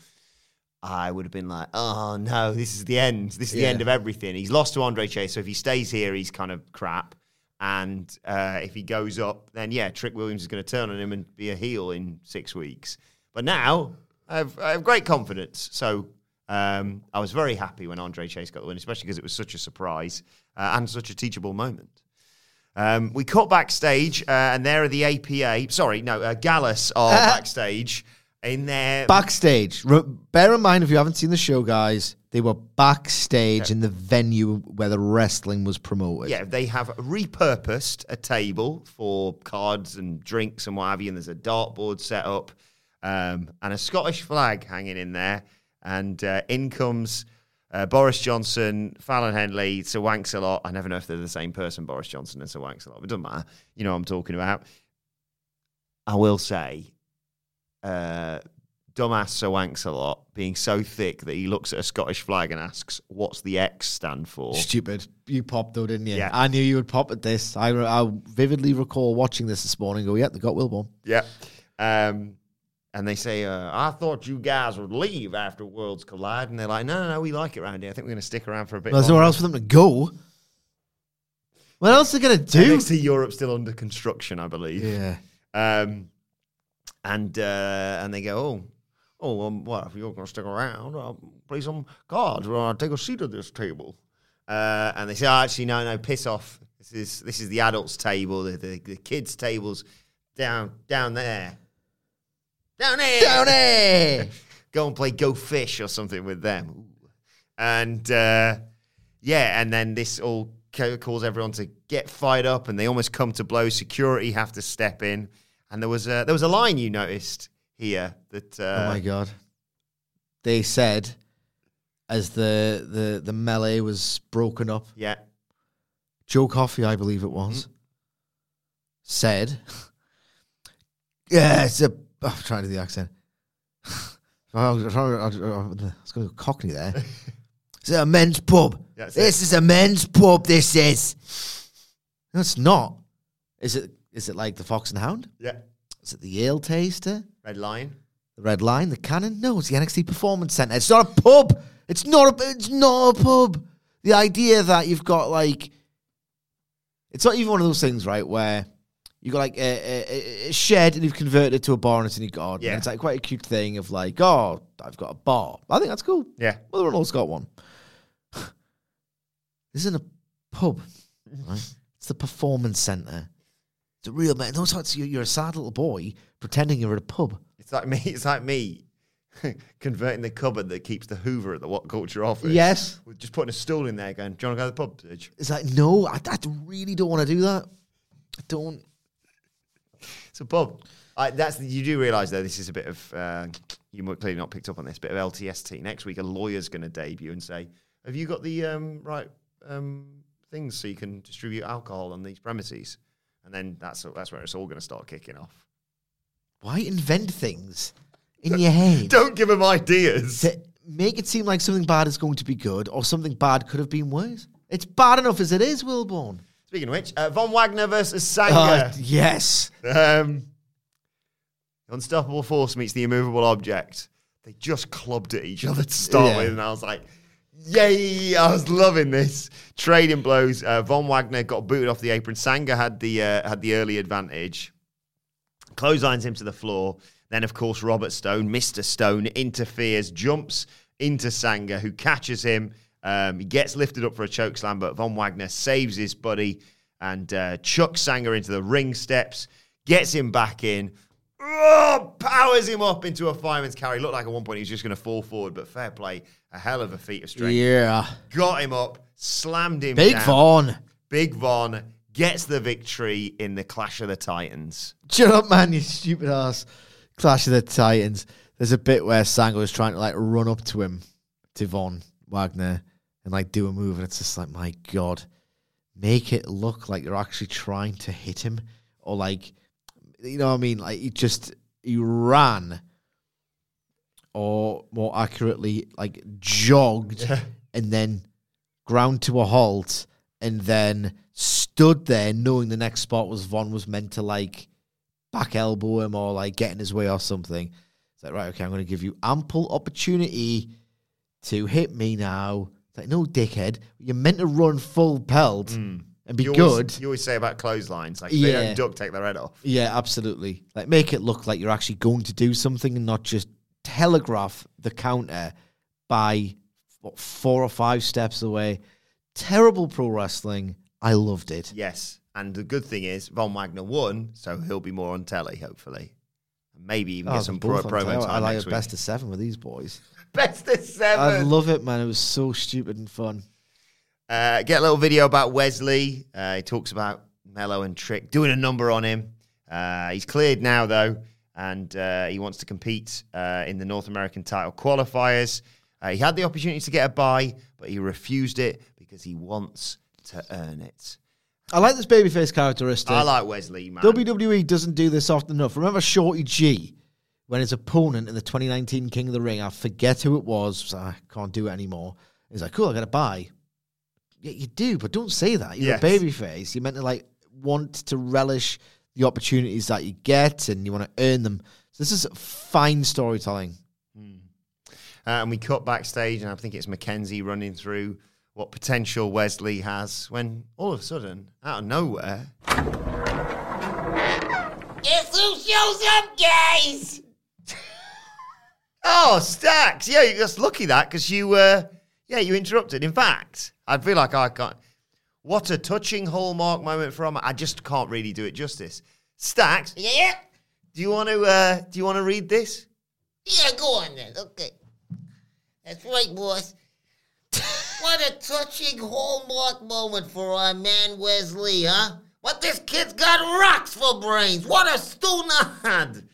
I would have been like, oh no, this is the end. This is the Yeah. end of everything. He's lost to Andre Chase, so if he stays here, he's kind of crap. And uh, if he goes up, then yeah, Trick Williams is going to turn on him and be a heel in six weeks. But now I have, I have great confidence. So um, I was very happy when Andre Chase got the win, especially because it was such a surprise uh, and such a teachable moment. Um, we cut backstage, uh, and there are the A P A. Sorry, no, uh, Gallus are backstage in their Backstage. Re- bear in mind, if you haven't seen the show, guys, they were backstage in the venue where the wrestling was promoted. Yeah, they have repurposed a table for cards and drinks and what have you, and there's a dartboard set up um, and a Scottish flag hanging in there. And uh, in comes uh, Boris Johnson, Fallon Henley, Sir Wanks-a-Lot. I never know if they're the same person, Boris Johnson and Sir Wanks-a-Lot, but it doesn't matter. You know what I'm talking about. I will say, uh, dumbass Sir Wanks-a-Lot being so thick that he looks at a Scottish flag and asks, what's the X stand for? Stupid. You popped though, didn't you? Yeah. I knew you would pop at this. I, I vividly recall watching this this morning and go, yeah, they got Wilborn. Yeah. Um, and they say, uh, I thought you guys would leave after Worlds Collide. And they're like, no, no, no, we like it around here. I think we're going to stick around for a bit Well, there's longer. nowhere else for them to go. What else are they going to do? N X T Europe's still under construction, I believe. Yeah. Um, and uh, and they go, oh, oh, um, well, if you're going to stick around, I'll play some cards or I'll take a seat at this table. Uh, and they say, oh, actually, no, no, piss off. This is this is the adults' table. The, the, the kids' table's down down there. Down there. Down there. Go and play Go Fish or something with them. Ooh. And, uh, yeah, and then this all ca- calls everyone to get fired up, and they almost come to blows. Security have to step in. And there was a, there was a line you noticed here that... Uh, Oh, my God. They said, as the, the, the melee was broken up, Yeah. Joe Coffey, I believe it was, mm-hmm. said, yeah, it's a... Oh, I'm trying to do the accent. I was going to go Cockney there. It's a men's pub. That's this it. is a men's pub, this is. No, it's not. Is it? Is it like the Fox and Hound? Yeah. Is it the Ale Taster? Red Lion. The Red Line? The Cannon? No, it's the N X T Performance Centre. It's not a pub. It's not a, it's not a pub. The idea that you've got like... It's not even one of those things, right, where... You got like a, a, a shed and you've converted it to a bar and it's in your garden. Yeah. And it's like quite a cute thing of like, oh, I've got a bar. I think that's cool. Yeah. Mother-in-law's got one. This isn't a pub, right? It's the performance centre. It's a real man. No, it's you're, you're a sad little boy pretending you're at a pub. It's like me. It's like me converting the cupboard that keeps the Hoover at the What Culture office. Yes. With just putting a stool in there going, do you want to go to the pub, Tidge? It's like, no, I, I really don't want to do that. I don't. It's a pub. I, that's you do realise though this is a bit of uh, you might clearly not picked up on this bit of L T S T. Next week a lawyer's going to debut and say, "Have you got the um, right um, things so you can distribute alcohol on these premises?" And then that's that's where it's all going to start kicking off. Why invent things in your head Don't give them ideas. to make it seem like something bad is going to be good or something bad could have been worse. It's bad enough as it is, Wilborn. Speaking of which, uh, Von Wagner versus Sanger. Uh, yes. Um, Unstoppable Force meets the Immovable Object. They just clubbed at each other to start Yeah. with, and I was like, yay, I was loving this. Trading blows. Uh, Von Wagner got booted off the apron. Sanger had the uh, had the early advantage. Clotheslines him to the floor. Then, of course, Robert Stone, Mister Stone, interferes, jumps into Sanger, who catches him. Um, he gets lifted up for a chokeslam, but Von Wagner saves his buddy and uh, chucks Sanger into the ring steps, gets him back in, oh, powers him up into a fireman's carry. Looked like at one point he was just going to fall forward, but fair play, a hell of a feat of strength. Yeah. Got him up, slammed him Big down. Von. Big Von gets the victory in the Clash of the Titans. Shut up, man, you stupid ass. Clash of the Titans. There's a bit where Sanger was trying to like run up to him, to Von Wagner, and like do a move, and it's just like, my God, make it look like you're actually trying to hit him, or like, you know what I mean? Like he just he ran, or more accurately, like jogged, and then ground to a halt, and then stood there knowing the next spot was Von was meant to like back elbow him or like get in his way or something. It's like, right, okay, I'm going to give you ample opportunity to hit me now. It's like, no, dickhead, you're meant to run full pelt mm. and be you good. Always, you always say about clotheslines, like, if yeah. they don't duck, take their head off. Yeah, absolutely. Like, make it look like you're actually going to do something and not just telegraph the counter by, what, four or five steps away. Terrible pro wrestling. I loved it. Yes, and the good thing is, Von Wagner won, so he'll be more on telly, hopefully. Maybe even oh, get some pro- promo time I like next a week. best of seven with these boys. Best of seven. I love it, man. It was so stupid and fun. Uh, get a little video about Wesley. Uh, he talks about Mello and Trick doing a number on him. Uh, he's cleared now, though, and uh, he wants to compete uh, in the North American title qualifiers. Uh, he had the opportunity to get a bye, but he refused it because he wants to earn it. I like this babyface characteristic. I like Wesley, man. W W E doesn't do this often enough. Remember Shorty G, when his opponent in the twenty nineteen King of the Ring, I forget who it was, so I can't do it anymore. He's like, cool, I got a bye. Yeah, you do, but don't say that. You're yes. a babyface. You're meant to like want to relish the opportunities that you get, and you want to earn them. So this is fine storytelling. Hmm. Uh, and we cut backstage, and I think it's Mackenzie running through what potential Wesley has, when all of a sudden, out of nowhere, guess who shows up, guys? Oh, Stacks. Yeah, you're just lucky that, because you, uh, yeah, you interrupted. In fact, I feel like I can't. What a touching hallmark moment from. I just can't really do it justice. Stacks. Yeah. Do you want to? Uh, do you want to read this? Yeah, go on then. Okay. That's right, boss. What a touching hallmark moment for our man Wesley, huh? What, this kid's got rocks for brains. What a stunad.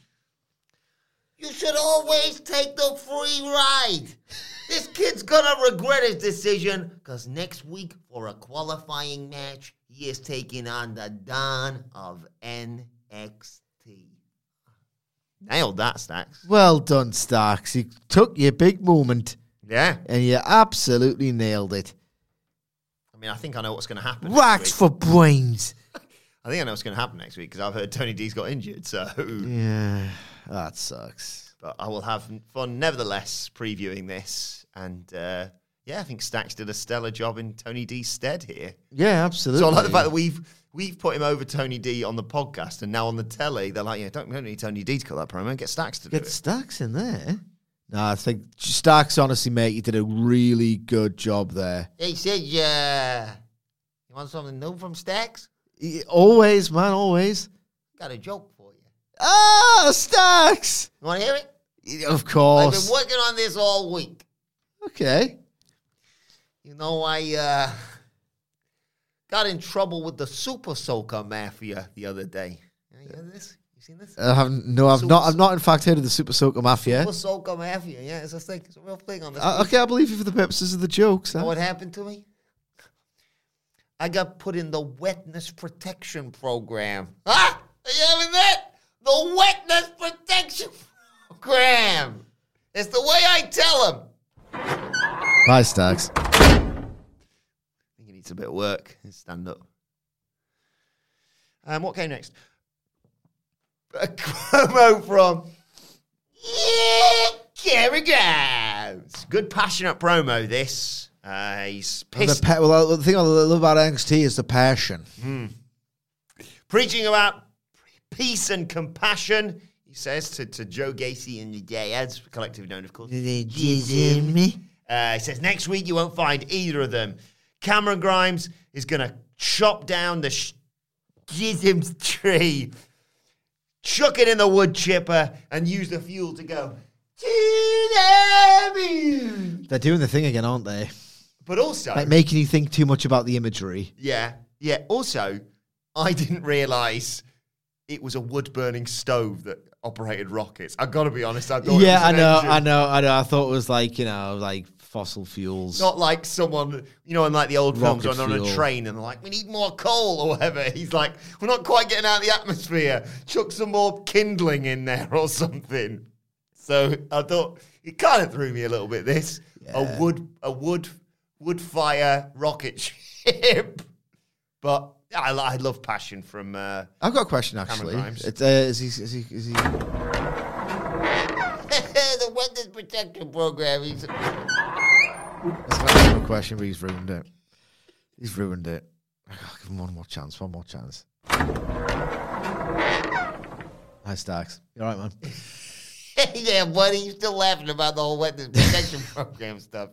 You should always take the free ride. This kid's gonna regret his decision, because next week for a qualifying match, he is taking on the Don of N X T. Nailed that, Stacks. Well done, Starks. You took your big moment. Yeah. And you absolutely nailed it. I mean, I think I know what's going to happen. Racks for brains. I think I know what's going to happen next week, because I've heard Tony D's got injured, so... Yeah, that sucks. But I will have fun, nevertheless, previewing this. And, uh, yeah, I think Stacks did a stellar job in Tony D's stead here. Yeah, absolutely. So I like the fact that we've we've put him over Tony D on the podcast, and now on the telly, they're like, yeah, don't, don't need Tony D to cut that promo, get Stacks to do Get it. Stacks in there. No, I think Stacks, honestly, mate, you did a really good job there. Hey, said, uh, you want something new from Stacks? Always, man, always. Got a joke for you. Ah, Stacks! You want to hear it? Of course. I've been working on this all week. Okay. You know, I uh, got in trouble with the Super Soaker Mafia the other day. You heard this? You seen this? I haven't, no, I've Super- not. I've not, in fact, heard of the Super Soaker Mafia. Super Soaker Mafia, yeah, it's a thing. It's a real thing on this. Uh, okay, I believe you for the purposes of the jokes. You know Huh? what happened to me? I got put in the wetness protection program. Huh? Are you having that? The wetness protection program. It's the way I tell them. Bye, Stags. I think he needs a bit of work. Stand up. Um, what came next? A promo from Kerry Grams. Good, passionate promo, this. Uh, he's pissed. The, pa- well, the thing I love about N X T is the passion. Mm. Preaching about peace and compassion, he says to, to Joe Gacy and the Diaz, collective known, of course. They jizz in me. Uh, he says, next week you won't find either of them. Cameron Grimes is going to chop down the sh- Jism's tree, chuck it in the wood chipper, and use the fuel to go to the moon. They're doing the thing again, aren't they? But also... Like making you think too much about the imagery. Yeah, yeah. Also, I didn't realise it was a wood-burning stove that operated rockets. I've got to be honest, I thought Yeah, it was I an know, engine. I know, I know. I thought it was like, you know, like fossil fuels. Not like someone, you know, in like the old films Rocket when they're on a fuel. train and they're like, we need more coal or whatever. He's like, we're not quite getting out of the atmosphere. Chuck some more kindling in there or something. So I thought it kind of threw me a little bit. This Yeah. a wood a wood wood fire rocket ship, but I, I love passion from. Uh, I've got a question, Cameron actually. Grimes. It's, uh, is he... Is he, is he... The Witness Protection Program. He's That's not a question, but he's ruined it. He's ruined it. I'll give him one more chance. One more chance. Hi, Starks. You all right, man? yeah, buddy, you still laughing about the whole Witness Protection Program stuff.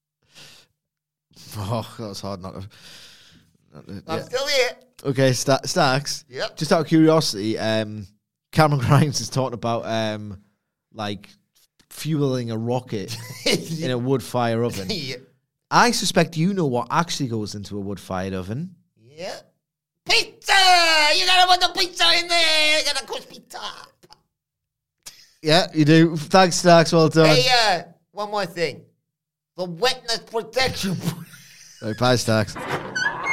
Oh, that was hard not to... Not to I'm yeah. still here. Okay, Sta- Starks. Yep. Just out of curiosity, um, Cameron Grimes is talking about um, like fueling a rocket in a wood fire oven. yeah. I suspect you know what actually goes into a wood fired oven. yeah. Pizza! You gotta put the pizza in there! You gotta cook pizza! Yeah, you do. Thanks, Starks. Well done. Hey, uh, one more thing. The Witness Protection Program. Right, bye, Starks. Bye.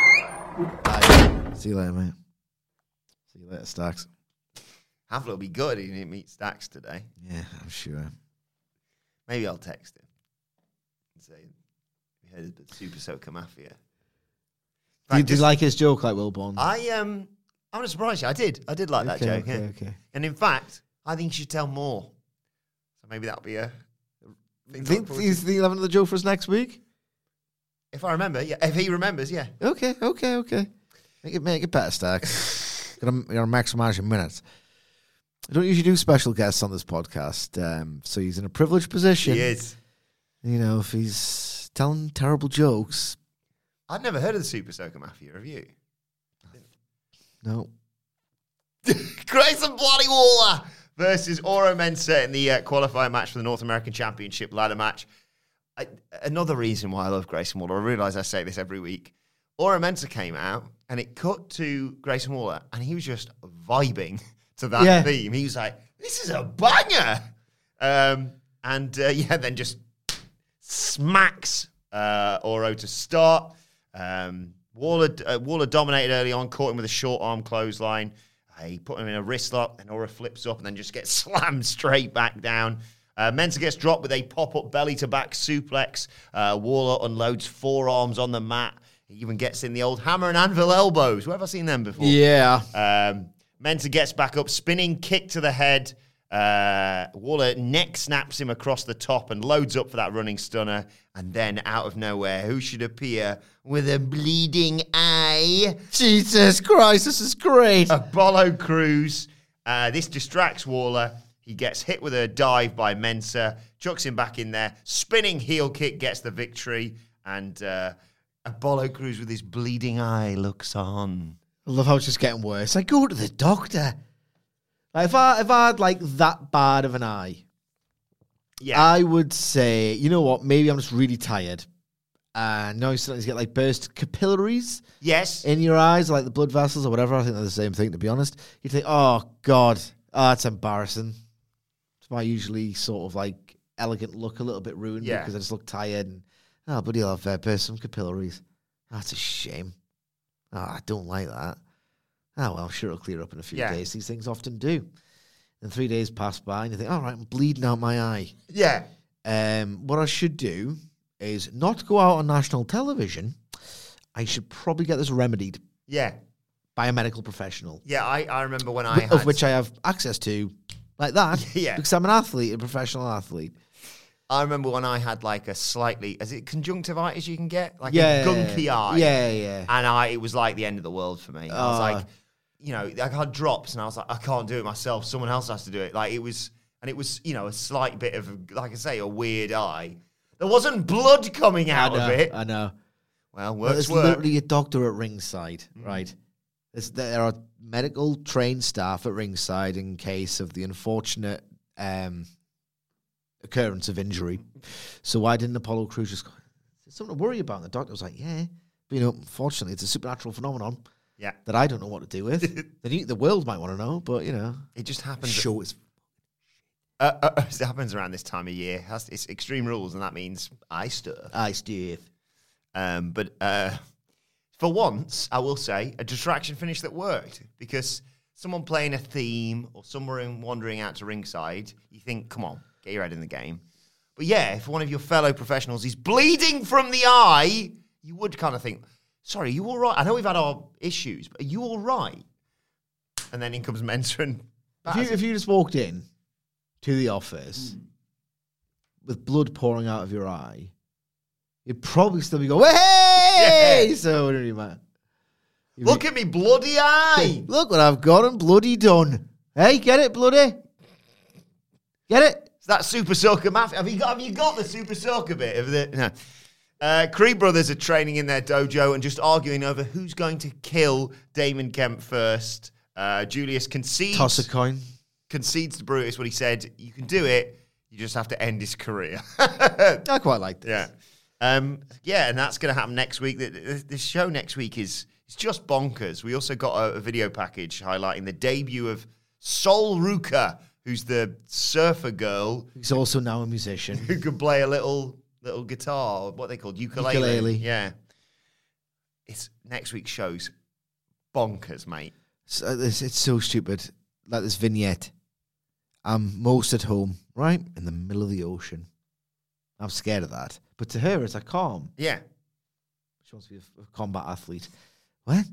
See you later, mate. See you later, Starks. Havla will be good. He didn't meet Stacks today. Yeah, I'm sure. Maybe I'll text him and say we heard the Super Soaker Mafia. Do you, Fact, do you just- like his joke, like Will Bond? I um, I'm not surprised. I did. I did like that Okay, joke. okay, yeah. okay. And in fact, I think you should tell more. So maybe that'll be a. thing to Think, look forward do you to. think you'll have another joke for us next week? If I remember, yeah. If he remembers, yeah. Okay, okay, okay. Make it, make it better, Starks. gotta, you gotta maximize your minutes. I don't usually do special guests on this podcast, um, so he's in a privileged position. He is. You know, if he's telling terrible jokes, I'd never heard of the Super Soaker Mafia. Have you? no. Grayson Bloody Waller versus Oro Mensah in the uh, qualifying match for the North American Championship ladder match. I, another reason why I love Grayson Waller, I realise I say this every week. Oro Mensah came out and it cut to Grayson Waller and he was just vibing to that Yeah. theme. He was like, this is a banger. Um, and uh, yeah, then just smacks uh, Oro to start. Um, Waller, uh, Waller dominated early on, caught him with a short arm clothesline. Uh, he put him in a wrist lock, and Oro flips up and then just gets slammed straight back down. Uh, Mensah gets dropped with a pop-up belly-to-back suplex. Uh, Waller unloads forearms on the mat. He even gets in the old hammer and anvil elbows. Where have I seen them before? Yeah. Um, Mensah gets back up, spinning kick to the head. Uh, Waller neck snaps him across the top and loads up for that running stunner. And then out of nowhere, who should appear with a bleeding eye? Jesus Christ, this is great. Apollo Crews. Uh, this distracts Waller. He gets hit with a dive by Mensah, chucks him back in there. Spinning heel kick gets the victory. And uh, Apollo Crews with his bleeding eye looks on. I love how it's just getting worse. I go to the doctor. Like if I if I had like that bad of an eye, Yeah. I would say, you know what? Maybe I'm just really tired. And now you're starting to get like burst capillaries yes. in your eyes, like the blood vessels or whatever. I think they're the same thing, to be honest. You think, oh God, oh, that's embarrassing. It's my usually sort of like elegant look a little bit ruined Yeah. because I just look tired and oh, but he'll have uh, burst some capillaries. Oh, that's a shame. Oh, I don't like that. Oh, well, sure, it'll clear up in a few Yeah. days. These things often do. And three days pass by, and you think, all right, I'm bleeding out my eye. Yeah. Um, what I should do is not go out on national television. I should probably get this remedied Yeah. by a medical professional. Yeah, I, I remember when I Of had... which I have access to like that. Yeah. Because I'm an athlete, a professional athlete. I remember when I had like a slightly... Is it conjunctivitis you can get? Like Yeah. a gunky eye. Yeah, yeah. And I, it was like the end of the world for me. I was Oh. like, you know, I had drops and I was like, I can't do it myself. Someone else has to do it. Like it was... And it was, you know, a slight bit of, like I say, a weird eye. There wasn't blood coming out I know, of it. I know. Well, But works there's work. literally a doctor at ringside, right? There's, there are medical trained staff at ringside in case of the unfortunate um, occurrence of injury. So why didn't Apollo Crews just go, there's something to worry about? And the doctor was like, yeah, but you know, unfortunately, it's a supernatural phenomenon Yeah. that I don't know what to do with. the, new- the world might want to know, but you know, It just happens. show is Uh, uh, it happens around this time of year. Has- It's extreme rules, and that means I stir. I stiff. Um, but uh, for once, I will say, a distraction finish that worked. Because someone playing a theme or someone wandering out to ringside, you think, come on, get your head in the game. But yeah, if one of your fellow professionals is bleeding from the eye, you would kind of think, sorry, are you all right? I know we've had our issues, but are you all right? And then in comes Mensa and If you, if you just walked in to the office with blood pouring out of your eye, you'd probably still be going, hey! Yeah. So it doesn't really matter. You'd look be- at me bloody eye. Look what I've got and bloody done. Hey, get it, bloody? Get it? It's that Super Soaker Mafia. Have you got, have you got the Super Soaker bit of the... No. Uh, Creed brothers are training in their dojo and just arguing over who's going to kill Damon Kemp first. Uh, Julius concedes... Toss a coin. Concedes to Brutus what he said. You can do it. You just have to end his career. I quite like this. Yeah. Um, yeah, and that's going to happen next week. The- the- This show next week is it's just bonkers. We also got a, a video package highlighting the debut of Sol Ruka, who's the surfer girl He's also now a musician. who can play a little little guitar, what they called ukulele. Ukulele. Yeah. It's next week's show's bonkers, mate. So this, it's so stupid. Like this vignette. I'm most at home, right? In the middle of the ocean. I'm scared of that. But to her, it's like calm. Yeah. She wants to be a, a combat athlete. What?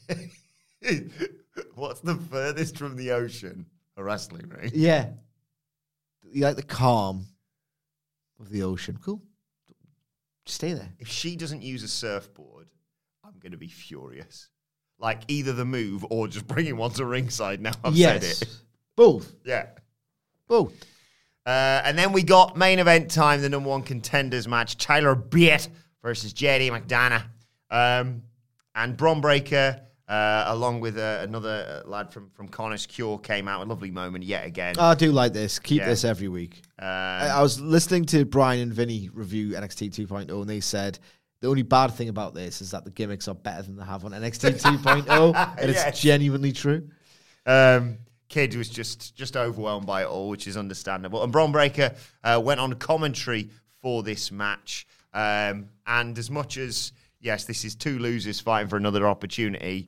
What's the furthest from the ocean? A wrestling ring. Yeah. You like the calm of the ocean. Cool. Just stay there. If she doesn't use a surfboard, I'm going to be furious. Like either the move or just bringing one to ringside now I've yes. said it. Both. Yeah. Both. Uh, and then we got main event time, the number one contenders match. Tyler Bate versus J D McDonough. Um, and Bron Breakker, uh, along with uh, another uh, lad from, from Connor's Cure, came out. A lovely moment yet again. I do like this. Keep Yeah. this every week. Um, I, I was listening to Brian and Vinny review N X T two point oh, and they said the only bad thing about this is that the gimmicks are better than they have on N X T two point oh, and Yes. it's genuinely true. Um, Kid was just just overwhelmed by it all, which is understandable. And Bron Breakker uh, went on commentary for this match. Um, and as much as, yes, this is two losers fighting for another opportunity,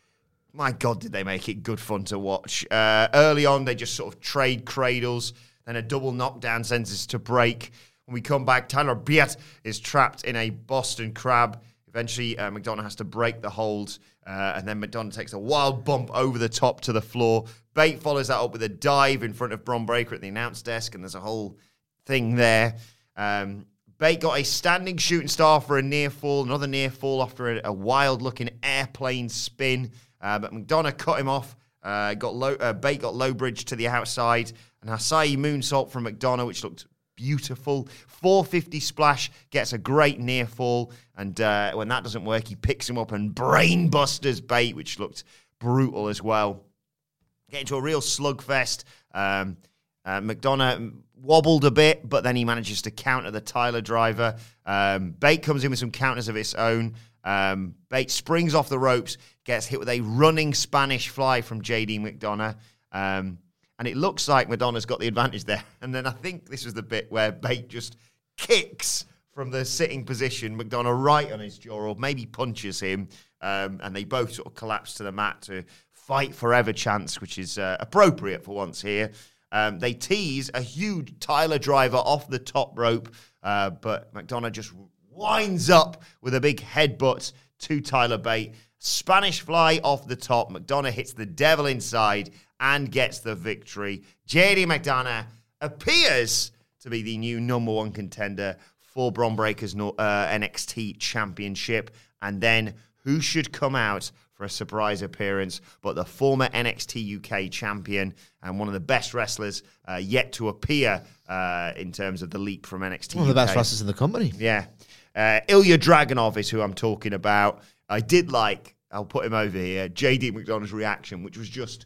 my God, did they make it good fun to watch. Uh, early on, they just sort of trade cradles, then a double knockdown sends us to break. When we come back, Tyler Bate is trapped in a Boston Crab. Eventually, uh, McDonough has to break the hold, uh, and then McDonough takes a wild bump over the top to the floor. Bate follows that up with a dive in front of Bron Breakker at the announce desk, and there's a whole thing there. Um, Bate got a standing shooting star for a near fall, another near fall after a, a wild-looking airplane spin, uh, but McDonough cut him off. Uh, got low, uh, Bate got low bridge to the outside, and Hasai moonsault from McDonough, which looked beautiful. four fifty splash, gets a great near fall, and uh, when that doesn't work, he picks him up and brainbusters Bate, which looked brutal as well. Get into a real slugfest. Um, uh, McDonough wobbled a bit, but then he manages to counter the Tyler driver. Um, Bate comes in with some counters of its own. Um, Bate springs off the ropes, gets hit with a running Spanish fly from J D McDonough. Um, and it looks like Madonna's got the advantage there. And then I think this was the bit where Bate just kicks from the sitting position McDonough right on his jaw, or maybe punches him. Um, and they both sort of collapse to the mat to fight forever chance, which is uh, appropriate for once here. Um, they tease a huge Tyler driver off the top rope, uh, but McDonough just winds up with a big headbutt to Tyler Bate. Spanish fly off the top. McDonough hits the devil inside and gets the victory. J D McDonough appears to be the new number one contender for Bron Breakker's uh, N X T Championship. And then who should come out for a surprise appearance but the former N X T U K champion and one of the best wrestlers uh, yet to appear uh, in terms of the leap from N X T One of the U K. best wrestlers in the company. Yeah. Uh, Ilya Dragunov is who I'm talking about. I did like, I'll put him over here, J D McDonough's reaction, which was just,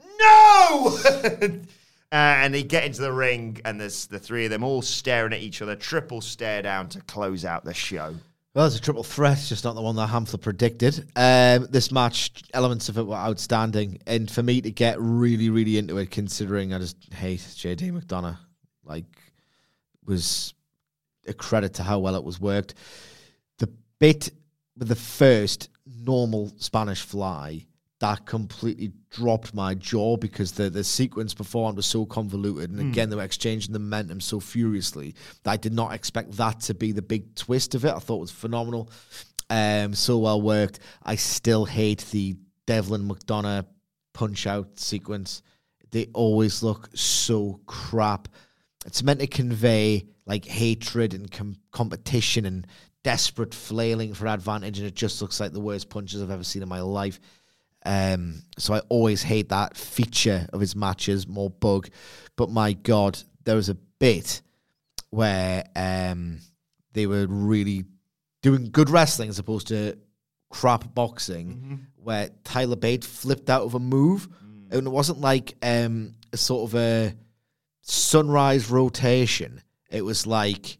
no! uh, and they get into the ring, and there's the three of them all staring at each other, triple stare down to close out the show. Well, it's a triple threat, just not the one that Hamfler predicted. Um, this match, elements of it were outstanding, and for me to get really, really into it, considering I just hate J D McDonough, like, was a credit to how well it was worked. The bit with the first normal Spanish fly, that completely dropped my jaw because the, the sequence beforehand was so convoluted. And mm. again, they were exchanging the momentum so furiously that I did not expect that to be the big twist of it. I thought it was phenomenal. Um, so well worked. I still hate the Devlin McDonough punch-out sequence. They always look so crap. It's meant to convey like hatred and com- competition and desperate flailing for advantage, and it just looks like the worst punches I've ever seen in my life. Um, so I always hate that feature of his matches, more bug. But my God, there was a bit where um, they were really doing good wrestling as opposed to crap boxing, mm-hmm. where Tyler Bate flipped out of a move. Mm. And it wasn't like um, a sort of a sunrise rotation. It was like,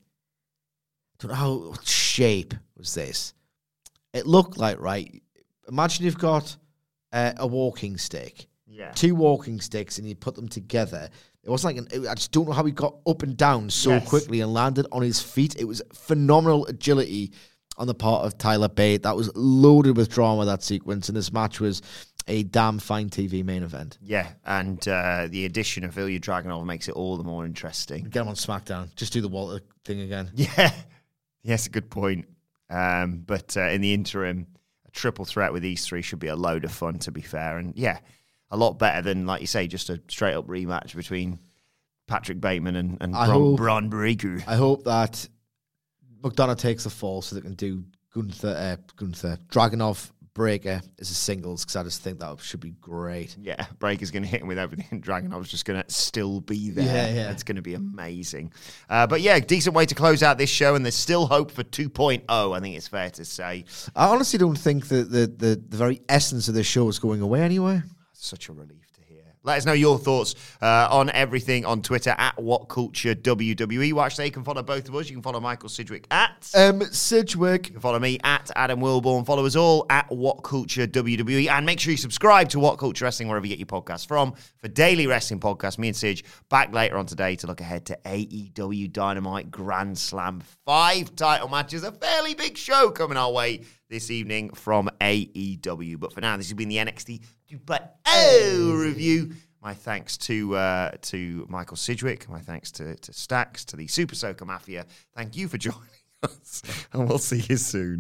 I don't know how, what shape was this? It looked like, right, imagine you've got uh, a walking stick, yeah, two walking sticks, and you put them together. It wasn't like, an, I just don't know how he got up and down so yes. quickly and landed on his feet. It was phenomenal agility on the part of Tyler Bate. That was loaded with drama, that sequence, and this match was a damn fine T V main event. Yeah, and uh, the addition of Ilya Dragunov makes it all the more interesting. Get him on SmackDown. Just do the Walter thing again. Yeah. Yes, a good point. Um, but uh, in the interim, a triple threat with these three should be a load of fun, to be fair. And yeah, a lot better than, like you say, just a straight-up rematch between Patrick Bateman and, and Bron, hope, Bron Breakker. I hope that McDonough takes the fall so they can do Gunther, uh, Gunther Dragunov, Breakker as a singles, because I just think that should be great. Yeah, Breaker's going to hit him with everything. Dragunov's just going to still be there. Yeah, yeah. It's going to be amazing. Uh, but yeah, decent way to close out this show, and there's still hope for two point oh, I think it's fair to say. I honestly don't think that the, the, the very essence of this show is going away anywhere. Such a relief. Let us know your thoughts uh, on everything on Twitter at WhatCultureWWE. Well, actually, you can follow both of us. You can follow Michael Sidgwick at... Um, Sidgwick. You can follow me at Adam Wilborn. Follow us all at WhatCultureWWE. And make sure you subscribe to What Culture Wrestling wherever you get your podcasts from for daily wrestling podcasts. Me and Sidge back later on today to look ahead to A E W Dynamite Grand Slam. Five title matches. A fairly big show coming our way this evening from A E W. But for now, this has been the N X T two point oh review. My thanks to uh, to Michael Sidgwick. My thanks to, to Stax, to the Super Soaker Mafia. Thank you for joining us, and we'll see you soon.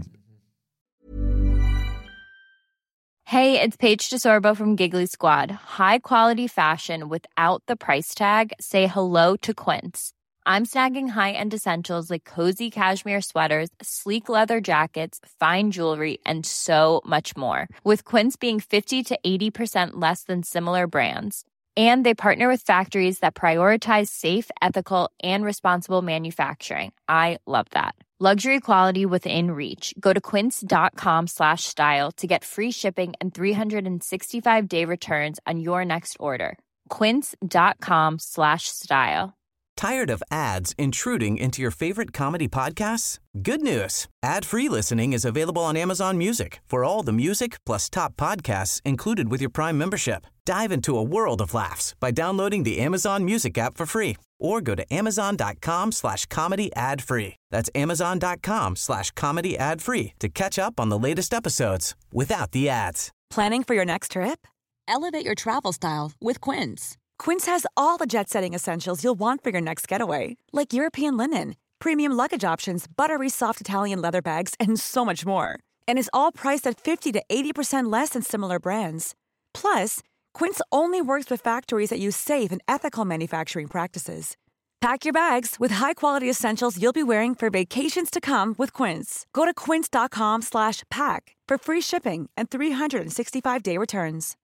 Hey, it's Paige DeSorbo from Giggly Squad. High quality fashion without the price tag. Say hello to Quince. I'm snagging high-end essentials like cozy cashmere sweaters, sleek leather jackets, fine jewelry, and so much more. With Quince being fifty to eighty percent less than similar brands. And they partner with factories that prioritize safe, ethical, and responsible manufacturing. I love that. Luxury quality within reach. Go to quince.com slash style to get free shipping and three sixty-five day returns on your next order. Quince.com slash style. Tired of ads intruding into your favorite comedy podcasts? Good news. Ad-free listening is available on Amazon Music for all the music plus top podcasts included with your Prime membership. Dive into a world of laughs by downloading the Amazon Music app for free or go to amazon.com slash comedy ad free. That's amazon.com slash comedy ad free to catch up on the latest episodes without the ads. Planning for your next trip? Elevate your travel style with Quince. Quince has all the jet-setting essentials you'll want for your next getaway, like European linen, premium luggage options, buttery soft Italian leather bags, and so much more. And is all priced at fifty to eighty percent less than similar brands. Plus, Quince only works with factories that use safe and ethical manufacturing practices. Pack your bags with high-quality essentials you'll be wearing for vacations to come with Quince. Go to quince.com slash pack for free shipping and three sixty-five day returns.